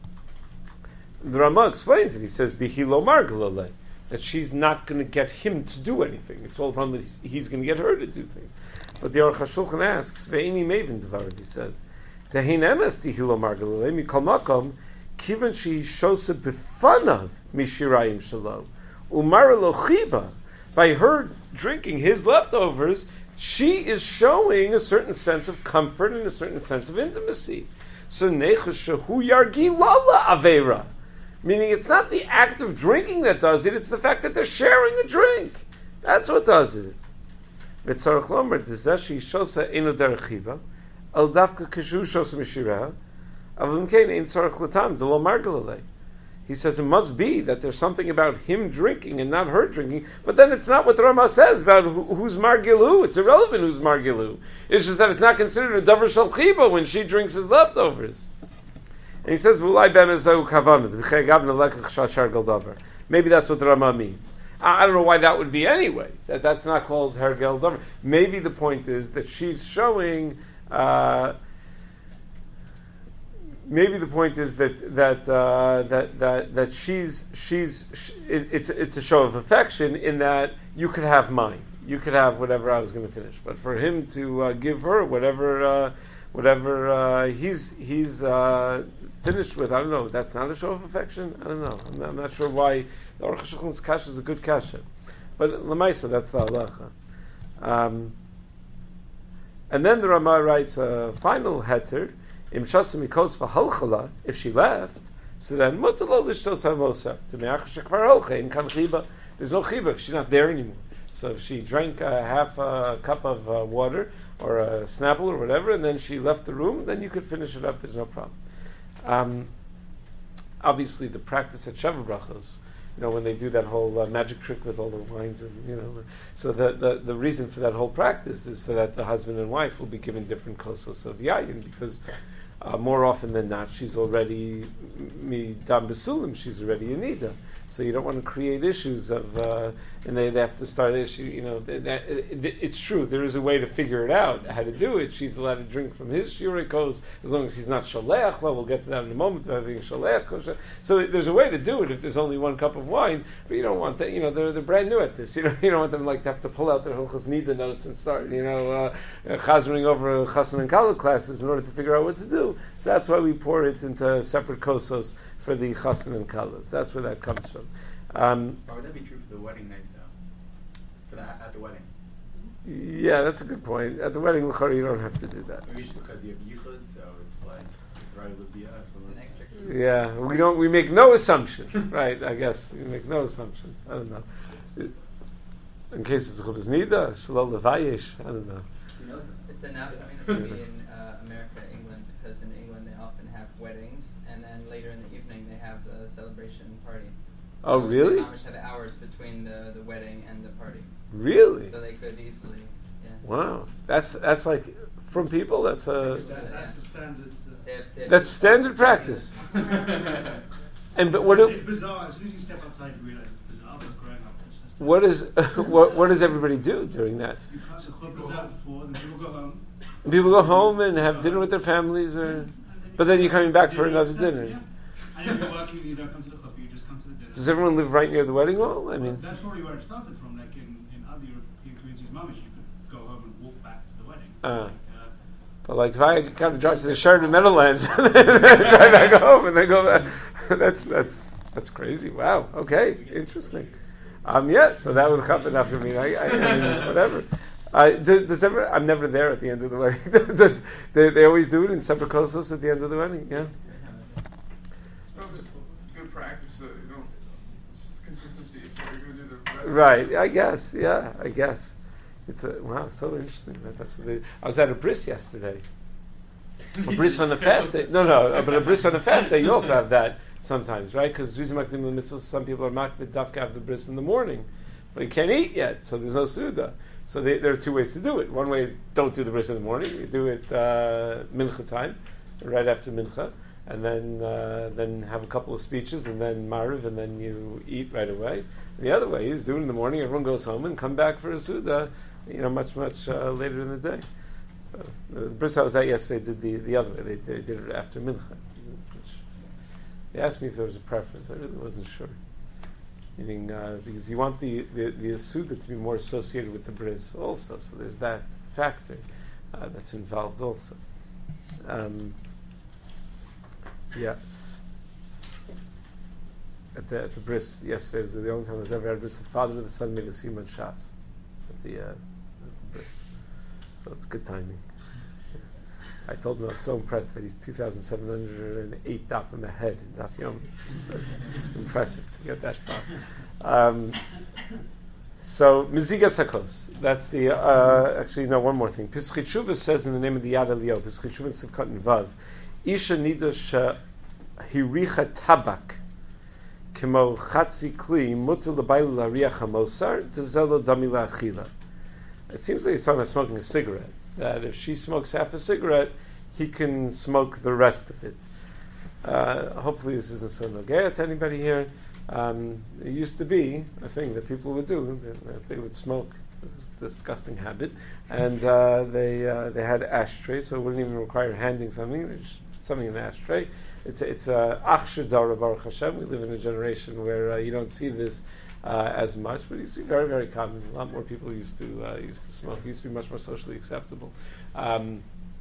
the Ramah explains it. He says, "Dihilo margalale," that she's not going to get him to do anything. It's all about that he's going to get her to do things. But the Aruch HaShulchan asks, "Ve'ini mevin dvarav," he says, "Tehin emes dihilo margalale mikol makom kivan she shosa b'fanav mishirayim shalo umar lo chiba." By her drinking his leftovers, she is showing a certain sense of comfort and a certain sense of intimacy. So nechashahu yargi lala avera, meaning it's not the act of drinking that does it; it's the fact that they're sharing a drink. That's what does it. V'tzarich lomer dezeshi shosa eno derechiva al dafka kashu shosa mishira avim kein ein tzarich latam delo margalalei. He says it must be that there's something about him drinking and not her drinking, but then it's not what the Ramah says about who, who's margilu. It's irrelevant who's margilu. It's just that it's not considered a davar shel chiba when she drinks his leftovers. And he says, "V'ulai ben ezahu kavanah v'chei gavna lekach shashar galdavar." Maybe that's what the Ramah means. I, I don't know why that would be anyway. That that's not called hergel davar. Maybe the point is that she's showing. Uh, Maybe the point is that that uh, that that that she's she's she, it, it's it's a show of affection in that you could have mine, you could have whatever I was going to finish, but for him to uh, give her whatever uh, whatever uh, he's he's uh, finished with, I don't know. That's not a show of affection. I don't know. I'm not, I'm not sure why the Aruch HaShulchan's kasha is a good kasha, but lemaisa that's the halacha. Um, and then the Ramah writes a final heter. If she left, so then there's no chiba if she's not there anymore. So if she drank a half a cup of uh, water or a Snapple or whatever, and then she left the room, then you could finish it up. There's no problem. Um, obviously, the practice at Sheva Brachos, you know, when they do that whole uh, magic trick with all the wines, and you know, so the, the the reason for that whole practice is so that the husband and wife will be given different kosos of yayin, because uh, more often than not, she's already midam besulim, she's already a nida. So you don't want to create issues of, uh, and they, they have to start issue. You know, they, they, it, it's true. There is a way to figure it out how to do it. She's allowed to drink from his shurikos as long as he's not sholech. Well, we'll get to that in a moment. About being sholech. So there's a way to do it if there's only one cup of wine. But you don't want that. You know, they're they're brand new at this. You know, you don't want them like to have to pull out their hilchos nida notes and start, you know, uh, chazering over chassan and kala classes in order to figure out what to do. So that's why we pour it into separate kosos for the chassan and kalas. That's where that comes from. Um, Why would that be true for the wedding night, though? For the at the wedding? Yeah, that's a good point. At the wedding, l'chara, you don't have to do that. Maybe it's because you have yichud, so it's like it's right with bia or something. Yeah, we don't. We make no assumptions, right? I guess we make no assumptions. I don't know. In case it's chubas nida, shalom levayish. I don't know. You know, it's, it's enough. I mean, maybe in uh, America, England, because in England they often have weddings, and then later in the evening they have the celebration party. So oh, really? The Amish have hours between the, the wedding and the party. Really? So they could easily Yeah. Wow, that's that's like from people. That's a That, that's the standard. Uh, They have, they have that's standard practice. And but what it's, do, it's bizarre. As soon as you step outside, you realize it's bizarre. But growing up, it's just what is what what does everybody do during that? you can't. The club goes out before, then people go home. People go home and have dinner with their families, or but then you're coming back for another dinner. Yeah. And if you're working, you don't come to the club. You just come to the dinner. Does everyone live right near the wedding hall? I mean, That's probably where it started from. Like in, in other European communities, mamish, you could go home and walk back to the wedding. Uh. Like, uh, but like if I kind of drive to the Sheridan Meadowlands and then drive back home and then go back, that's that's that's crazy. Wow. Okay. Interesting. Um. Yeah. So that would happen after me. I, I, I mean, whatever. Uh, does, does ever? I'm never there at the end of the wedding. does, they they always do it in separate kosos at the end of the wedding? Yeah. It's probably just good practice, so you know, it's just consistency. If you're going to do the rest. Right. I guess. Yeah. I guess. It's a wow. So interesting. That that's what they, I was at a bris yesterday. A bris on a fast day. No, no. But a bris on a fast day, you also have that sometimes, right? Because some people are makbid dafka after the bris in the morning, but you can't eat yet, so there's no suda. So they, there are two ways to do it. One way is don't do the bris in the morning. You do it uh, mincha time, right after mincha, and then uh, then have a couple of speeches, and then mariv, and then you eat right away. And the other way is do it in the morning. Everyone goes home and come back for a suda, you know, much much uh, later in the day. So the bris I was at yesterday did the, the other way. They, they did it after mincha. Which they asked me if there was a preference. I really wasn't sure. Meaning, uh, because you want the, the, the Suda to be more associated with the bris also, so there's that factor uh, that's involved also. Um, yeah. At the, at the bris yesterday was the only time I was ever at a bris. The father and the son made a Simon Shas at the, uh, at the bris. So it's good timing. I told him I was so impressed that he's two thousand seven hundred eight dafim ahead in Daf Yomi. So it's impressive to get that far. Um, so, Mizigas HaKos. That's the, uh, actually, no, one more thing. Pischei Teshuva says in the name of the Yad Eliyahu, Pischei Teshuva Sivkot and Vav, Isha nidosh hiricha tabak, kemo chatzi kli, mutu l'baylu l'ariach hamosar, tezelo dami la'achila. It seems like he's talking about smoking a cigarette. That if she smokes half a cigarette, he can smoke the rest of it. Uh, hopefully this isn't so nogea to anybody here. Um, it used to be a thing that people would do, that they would smoke. This is a disgusting habit. And uh, they uh, they had ashtrays, so it wouldn't even require handing something. They just put something in the ashtray. It's a, it's a achshir dara baruch Hashem. We live in a generation where uh, you don't see this Uh, as much, but it used to be very, very common. A lot more people used to uh, used to smoke. It used to be much more socially acceptable. Um,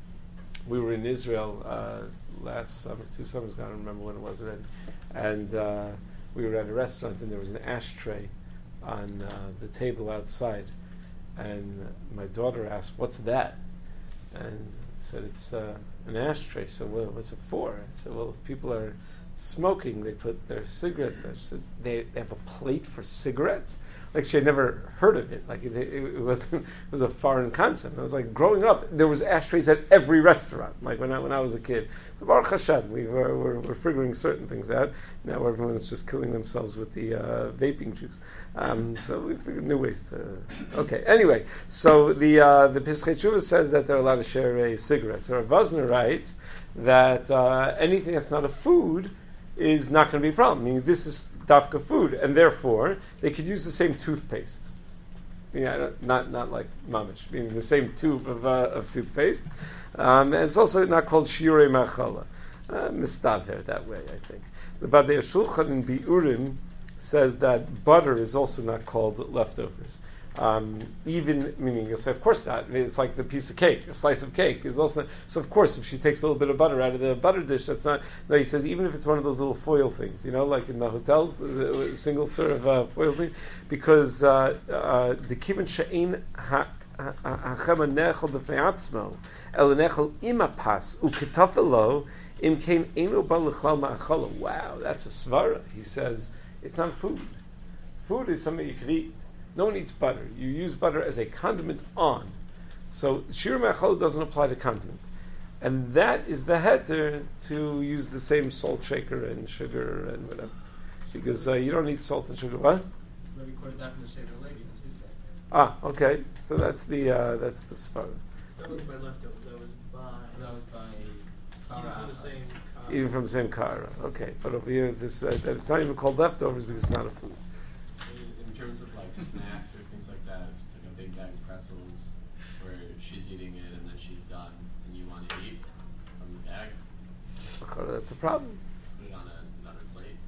we were in Israel uh, last summer, two summers ago. I don't remember when it was already, and uh, we were at a restaurant, and there was an ashtray on uh, the table outside, and my daughter asked, "What's that?" And I said, "It's uh, an ashtray." So, well, what's it for? I said, "Well, if people are smoking, they put their cigarettes there." She said, they, they have a plate for cigarettes? Like she had never heard of it. Like it, it, it, was, it was a foreign concept. I was like, growing up, there was ashtrays at every restaurant. Like when I when I was a kid. So Baruch Hashem, we were we're, we're figuring certain things out. Now everyone's just killing themselves with the uh, vaping juice. Um, so we figured new ways to. Okay. Anyway, so the uh, the Pischei Teshuva says that they're allowed to share a cigarette. So Rav Vosner writes that uh, anything that's not a food is not going to be a problem. I mean, this is dafka food, and therefore they could use the same toothpaste. Yeah, not not like mamish, meaning the same tube of uh, of toothpaste. Um, and it's also not called shiurei machala, uh, mistaver that way. I think the Badei Shulchan in Biurim says that butter is also not called leftovers. Um, even meaning you'll say, of course not. I mean, it's like the piece of cake, a slice of cake is also. So of course, if she takes a little bit of butter out of the butter dish, that's not. No, he says even if it's one of those little foil things, you know, like in the hotels, the, the single sort of uh, foil thing, because the kiven she'ein hachem nechol b'fnei atzmo el nechol imapas uketafelo im kein eno ba l'chlal ma'achala. Wow, that's a svara. He says it's not food. Food is something you could eat. No one eats butter. You use butter as a condiment on. So shir ma'achal doesn't apply to condiment. And that is the heter to use the same salt shaker and sugar and whatever. Because uh, you don't need salt and sugar. What? But we quoted that from the Shaver Lady, as we said. Ah, okay. So that's the uh, that's the svara. That was by leftover. That was by. That was by Even from the Kara same. Uh, Even from the same kara. Okay, but over here, this uh, it's not even called leftovers because it's not a food. In, in terms of like snacks or things like that, if it's like a big bag of pretzels where she's eating it and then she's done and you want to eat from the bag, That's a problem. put it on a, another plate.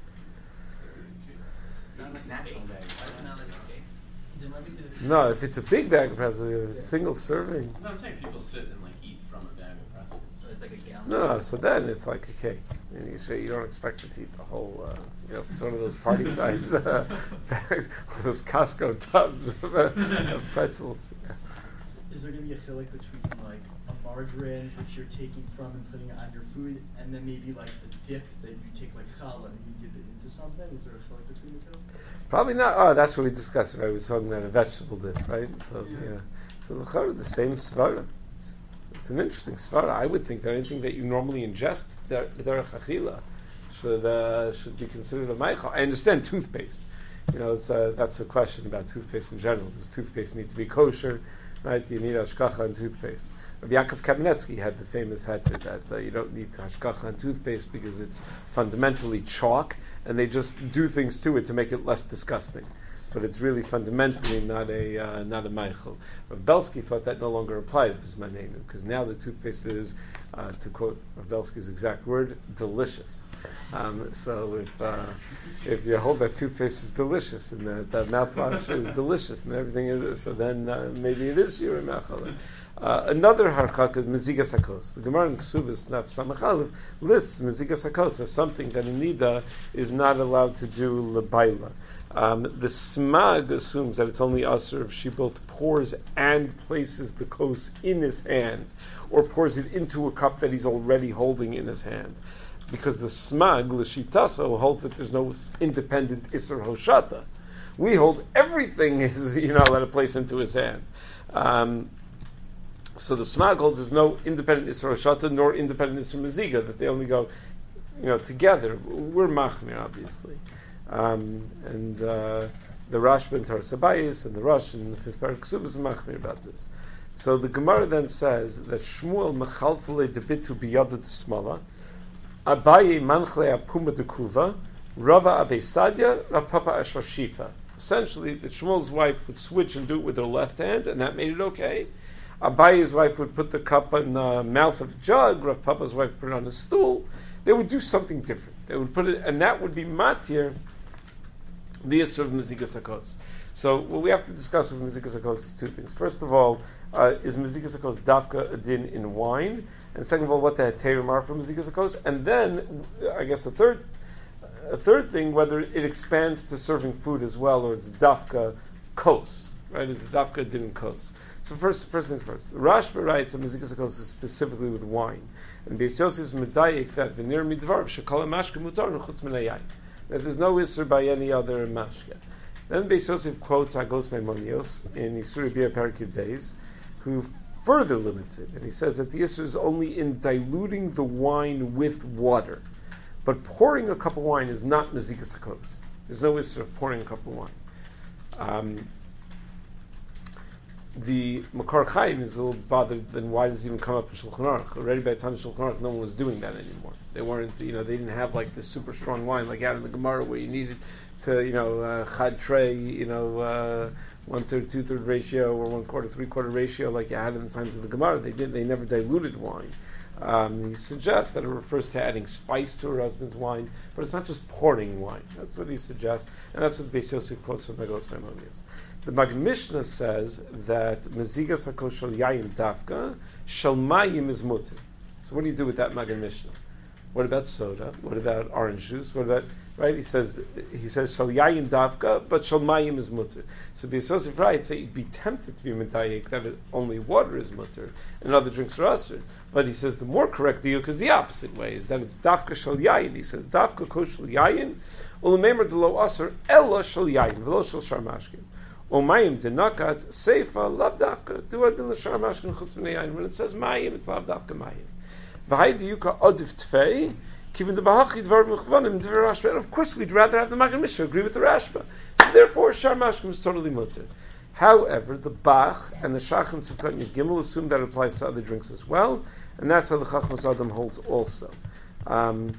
It's not like snacks all day. That's not like a cake. Then let me see the No, if it's a big bag of pretzels, a single serving. No, I'm saying people sit and like eat from a bag of pretzels. So it's like a gallon. No, no. So then it's like a cake. And you say you don't expect it to eat the whole. Uh, you know, if it's one of those party size uh, bags, or those Costco tubs of, uh, of pretzels. Yeah. Is there going to be a chilek between like a margarine, which you're taking from and putting on your food, and then maybe like a dip that you take like challah and you dip it into something? Is there a chilek between the two? Probably not. Oh, that's what we discussed. Right, we were talking about a vegetable dip, right? So yeah. yeah. So the chara, the same svara. It's, it's an interesting svara. I would think that anything that you normally ingest, derech achila, should uh, should be considered a meichel. I understand toothpaste. You know, it's, uh, that's the question about toothpaste in general. Does toothpaste need to be kosher? Right? Do you need hashkacha on toothpaste? Rabbi Yaakov Kamenetsky had the famous heter that uh, you don't need hashkacha on toothpaste because it's fundamentally chalk, and they just do things to it to make it less disgusting. But it's really fundamentally not a uh, not a meichel. Rav Belsky thought that no longer applies because now the toothpaste is, uh, to quote Rav Belsky's exact word, delicious. Um, so if uh, if you hold that toothpaste is delicious and that, that mouthwash is delicious and everything is, so then uh, maybe it is your meichel. Uh, another harchak is mezigas hakos. The Gemara in Ksubis Naf Samach Aleph lists mezigas hakos as something that a nida is not allowed to do lebaila. Um, the smag assumes that it's only asur if she both pours and places the kos in his hand, or pours it into a cup that he's already holding in his hand. Because the smag, l'shitaso, holds that there's no independent isur hoshata. We hold everything is you're not allowed to place into his hand. Um, so the smag holds there's no independent isur hoshata nor independent isur meziga, that they only go, you know, together. We're machmir, obviously. Um, and uh, the Rashba in Taras Abayis and the Rosh in the fifth parak Ksubas machmir about this. So the Gemara then says that Shmuel mechalfele debitu biyada desmala, Abaye manchle apuma dekuva, Rava abesadya, Rav Papa ashashifa. Essentially, that Shmuel's wife would switch and do it with her left hand, and that made it okay. Abaye's wife would put the cup in the mouth of a jug. Rav Papa's wife put it on a stool. They would do something different. They would put it, and that would be matir, the issue of mezigas hakos. So what we have to discuss with mezigas hakos is two things. First of all, uh, is mezigas hakos dafka a din in wine? And second of all, what the heterim are for mezigas hakos? And then, I guess a third, a third thing, whether it expands to serving food as well, or it's dafka kos, right? Is dafka a din in kos? So first, first thing first. Rashba writes that mezigas hakos is specifically with wine, and Beis Yosef is medayik that the near midvar shekol mashke mutar chutz min hayayin, that there's no isur by any other mashke. Then Beis Yosef quotes Agos Maimonios in Isur Bia Perikid Beis, who further limits it, and he says that the isur is only in diluting the wine with water, but pouring a cup of wine is not mezigas hakos. There's no isur of pouring a cup of wine. Um, the Makar Chaim is a little bothered. Then why does it even come up in Shulchan Aruch? Already by the time of Shulchan Aruch, no one was doing that anymore. They weren't, you know, they didn't have like this super strong wine like out in the Gemara where you needed to, you know, uh, chad trey, you know, uh, one third, two third ratio or one quarter, three quarter ratio like you had in the times of the Gemara. They did, they never diluted wine. Um, he suggests that it refers to adding spice to her husband's wine, but it's not just pouring wine. That's what he suggests, and that's what Beis Yosef quotes from Megillas Maimonides. The Mag Mishnah says that mezigas hakos shel yayin dafka shel mayim is mutter. So what do you do with that Mag Mishnah? What about soda? What about orange juice? What about, right? He says he says shel yayin dafka, but shel mayim is mutter. So Beis Yosef writes that you'd be tempted to be medayik that it, only water is mutter and other drinks are asur. But he says the more correct diuk is the opposite way, is that it's dafka shel yayin. He says dafka kos shel yayin ulememer delo asur ella shel yayin velo shel shar mashkin. Omayim denakat seifa lav dafka duadin l'shar mashkin chutz min yayin. When it says mayim, it's lav dafka mayim. V'hay diyuka odif tfei kivin de bahachi dvar mechvanim dvar Rashba. And of course, we'd rather have the Magen Mishnah agree with the Rashba. So therefore, shar mashkin is totally mutter. However, the Bach and the Shach and Sukkot and Gimel assume that it applies to other drinks as well, and that's how the Chachmas Adam holds also. Um,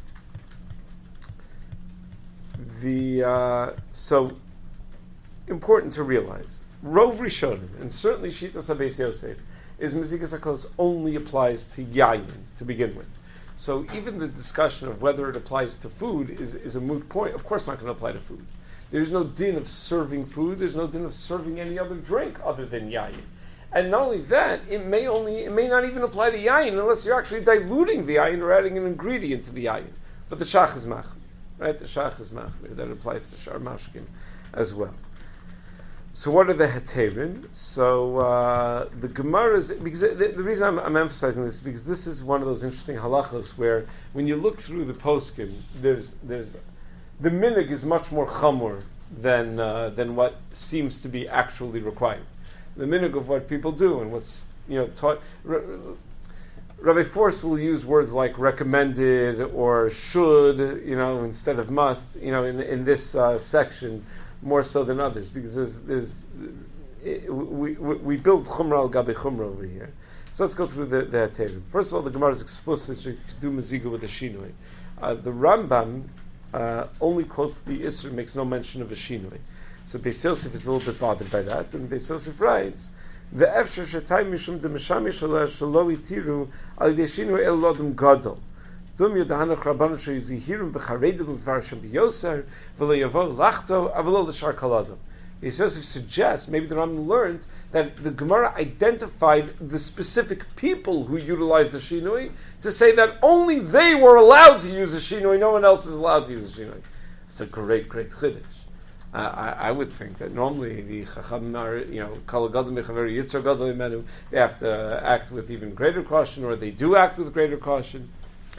the uh, so important to realize, Rov Rishonim, and certainly Shitas HaBeis Yosef, is Mezigas HaKos only applies to Yayin to begin with. So even the discussion of whether it applies to food is, is a moot point. Of course, it's not going to apply to food. There's no din of serving food. There's no din of serving any other drink other than yayin. And not only that, it may only it may not even apply to yayin unless you're actually diluting the yayin or adding an ingredient to the yayin. But the shach is machmir, right? The shach is machmir. That applies to shar mashkin as well. So what are the heterim? So uh, the Gemara is, because the, the reason I'm, I'm emphasizing this is because this is one of those interesting halachos where when you look through the poskim, there's there's the minig is much more chamor than uh, than what seems to be actually required. The minig of what people do and what's you know taught. R- Rabbi Force will use words like recommended or should, you know, instead of must, you know, in in this uh, section. More so than others, because there's, there's it, we, we we build chumrah al gabe chumrah over here. So let's go through the the heterim. First of all, the Gemara is explicit. So you can do meziga with a shinui. Uh, the Rambam uh, only quotes the Isser, makes no mention of a shinui. So Beis Yosef is a little bit bothered by that, and Beis Yosef writes, "The efsher shetay mishum de meshamish shelo itiru al yedei shinui el lodem gadol." Dum Yodahanach Rabbanu Sheyizihirim B'charedim L'Dvar Shem B'Yoser V'lo Yavo Lachto Avlo L'Shar Kaladam. Yosef suggests maybe the Rambam learned that the Gemara identified the specific people who utilized the shinui to say that only they were allowed to use the shinui, no one else is allowed to use the shinui. It's a great, great chiddush. Uh, I, I would think that normally the Chacham are, you know, Kol Gadol Mechaver Yitzhar Gadol Imenu, they have to act with even greater caution, or they do act with greater caution.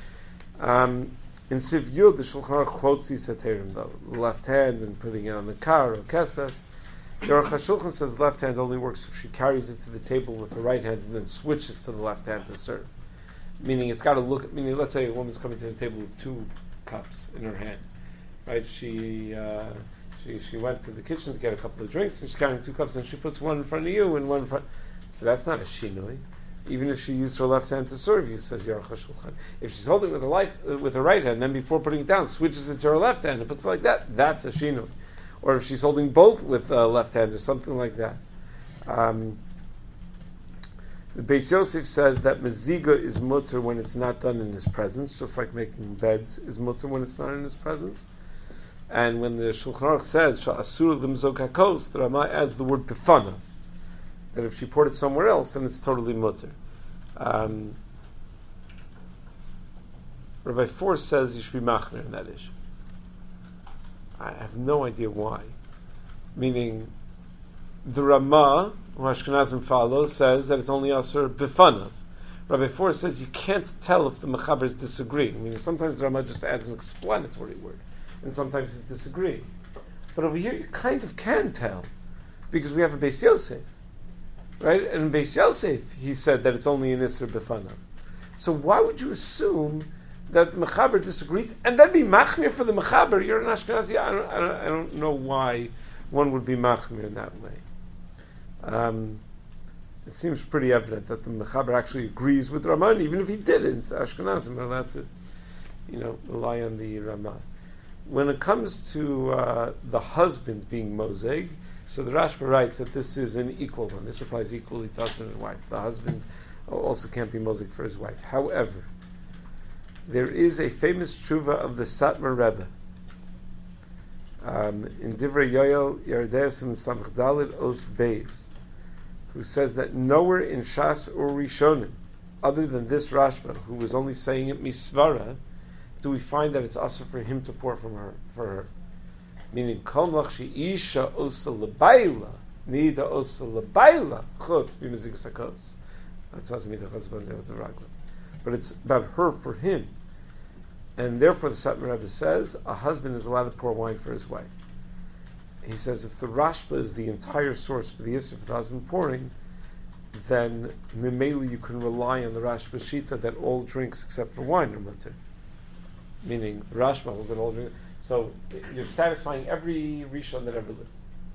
Um, in Siv Yud, the Shulchan Aruch quotes these heterim though, left hand and putting it on the car or kesses. The Aruch HaShulchan says left hand only works if she carries it to the table with the right hand and then switches to the left hand to serve. Meaning it's got to look. Meaning, let's say a woman's coming to the table with two cups in her hand, right? She uh, she she went to the kitchen to get a couple of drinks and she's carrying two cups and she puts one in front of you and one in front. So that's not a shinui. Even if she used her left hand to serve you, says Aruch HaShulchan. If she's holding it with her, life, uh, with her right hand, then before putting it down, switches it to her left hand and puts it like that, that's a shinui. Or if she's holding both with uh, left hand or something like that. Um, the Beis Yosef says that meziga is mutter when it's not done in his presence, just like making beds is mutter when it's not in his presence. And when the Shulchan Aruch says sha'asur l'mzog hakos, the Rama adds the word bifanav. That if she poured it somewhere else, then it's totally mutter. Um, Rabbi Force says you should be machmir in that issue. I have no idea why. Meaning, the Ramah, who Ashkenazim follow, says that it's only asur bifanav. Rabbi Force says you can't tell if the mechabers disagree. I mean, sometimes the Ramah just adds an explanatory word, and sometimes it's disagreeing. But over here, you kind of can tell, because we have a Beis Yosef. Right? And in Beis Yosef, he said that it's only an Isser B'fanav. So why would you assume that the Mechaber disagrees, and then be Machmir for the Mechaber? You're an Ashkenazi. I don't, I don't, I don't know why one would be Machmir in that way. Um, it seems pretty evident that the Mechaber actually agrees with Raman, even if he didn't. Ashkenazim are allowed to, you know, rely on the Ramah. When it comes to uh, the husband being Mozeg, so the Rashba writes that this is an equal one. This applies equally to husband and wife. The husband also can't be mosik for his wife. However, there is a famous tshuva of the Satmar Rebbe um, in Divrei Yoel Yerdesim Samach Daled Os Beis, who says that nowhere in Shas or Rishonim, other than this Rashba, who was only saying it misvara, do we find that it's also for him to pour from her for her. Meaning, kol machshi isha osa lebayla, nida osa lebayla, chutz b'mizik sakos. That's how it's mit husband of the ragla. But it's about her for him, and therefore the Satmar Rebbe says a husband is allowed to pour wine for his wife. He says if the Rashba is the entire source for the issue of the husband pouring, then mimeli you can rely on the Rashba shita that all drinks except for wine are mutter. Meaning the Rashba holds that all drinks. So you're satisfying every Rishon that ever lived.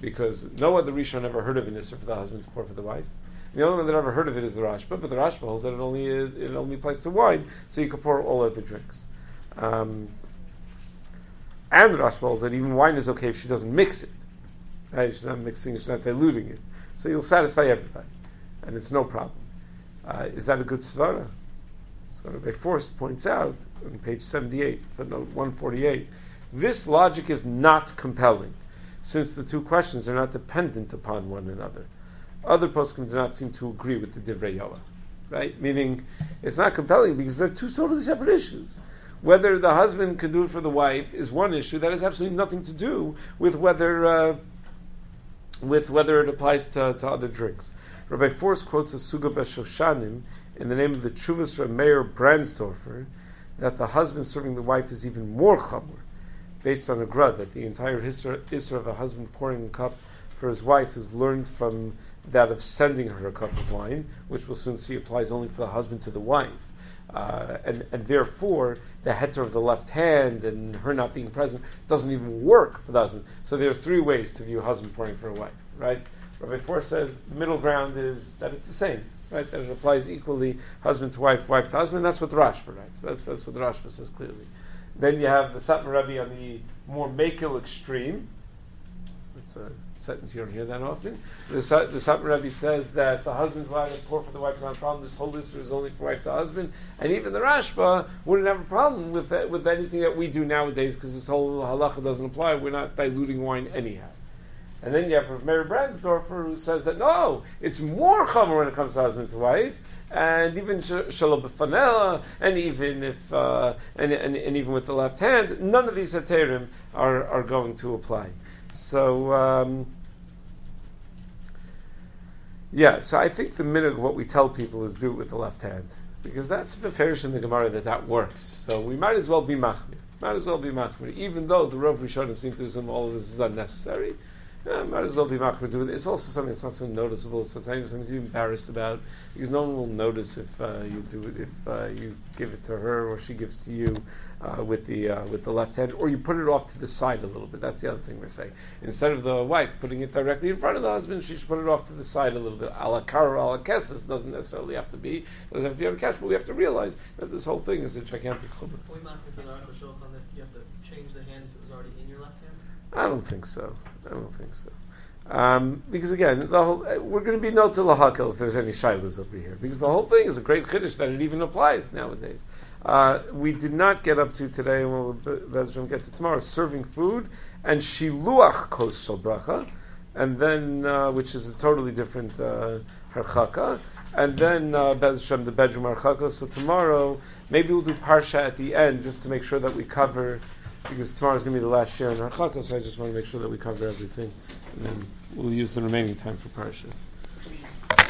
because no other Rishon ever heard of an Isser for the husband to pour for the wife. The only one that ever heard of it is the Rashba, but the Rashba holds that it only it only applies to wine, so you can pour all other drinks. Um, and the Rashba holds that even wine is okay if she doesn't mix it. Right? She's not mixing, she's not diluting it. So you'll satisfy everybody, and it's no problem. Uh, is that a good svara? So Rabbi Forst points out on page seventy-eight, footnote one forty-eight, this logic is not compelling, since the two questions are not dependent upon one another. Other poskim do not seem to agree with the Divrei Yoah, right? Meaning, it's not compelling because they're two totally separate issues. Whether the husband can do it for the wife is one issue that has absolutely nothing to do with whether uh, with whether it applies to, to other drinks. Rabbi Forst quotes a Suga B'Shoshanim in the name of the Chuvas Reb Meir Brandsdorfer that the husband serving the wife is even more chamor, based on a grud that the entire Isser, Isser of a husband pouring a cup for his wife is learned from that of sending her a cup of wine, which we'll soon see applies only for the husband to the wife. Uh, and, and therefore, the heter of the left hand and her not being present doesn't even work for the husband. So there are three ways to view husband pouring for a wife, right? Rabbi Forst says the middle ground is that it's the same, right? That it applies equally husband to wife, wife to husband. That's what the Rashba writes. That's, that's what the Rashba says clearly. Then you have the Satmar Rebbe on the more makil extreme. It's a sentence you don't hear that often. The, the Satmar Rebbe says that the husband's allowed to pour for the wife is not a problem. This whole list is only for wife to husband. And even the Rashba wouldn't have a problem with that, with anything that we do nowadays because this whole halacha doesn't apply. We're not diluting wine anyhow. And then you have Rav Meir Brandsdorfer who says that no, it's more chomer when it comes to husband to wife, and even shalom b'fanela, and even if uh, and, and and even with the left hand, none of these heterim are are going to apply. So um, yeah, so I think the minhag what we tell people is do it with the left hand because that's the farish in the Gemara that that works. So we might as well be machmir, might as well be machmir, even though the Rav Rishonim seem to assume all of this is unnecessary. Yeah, might as well be machmir to it. It's also something that's not so noticeable, so it's not even something to be embarrassed about, because no one will notice if uh, you do it, if uh, you give it to her or she gives to you uh, with the uh, with the left hand, or you put it off to the side a little bit. That's the other thing we're saying. Instead of the wife putting it directly in front of the husband, she should put it off to the side a little bit. Ala kara, ala kesses doesn't necessarily have to be. Doesn't have to be on cash, but we have to realize that this whole thing is a gigantic chumrah. We machmir for the Aruch HaShulchan that you have to change the hand if it was already in your left hand? I don't think so. I don't think so. Um, because again, the whole, we're going to be no to lahakel if there's any shilas over here. Because the whole thing is a great chiddush that it even applies nowadays. Uh, we did not get up to today, and we'll get to tomorrow, serving food and shiluach kos shel bracha, and then uh, which is a totally different uh, harchaka, and then uh, Bez Hashem, the bedroom harchaka. So tomorrow, maybe we'll do parsha at the end just to make sure that we cover. Because tomorrow is going to be the last share in Harchaka, so I just want to make sure that we cover everything. And then we'll use the remaining time for Parsha.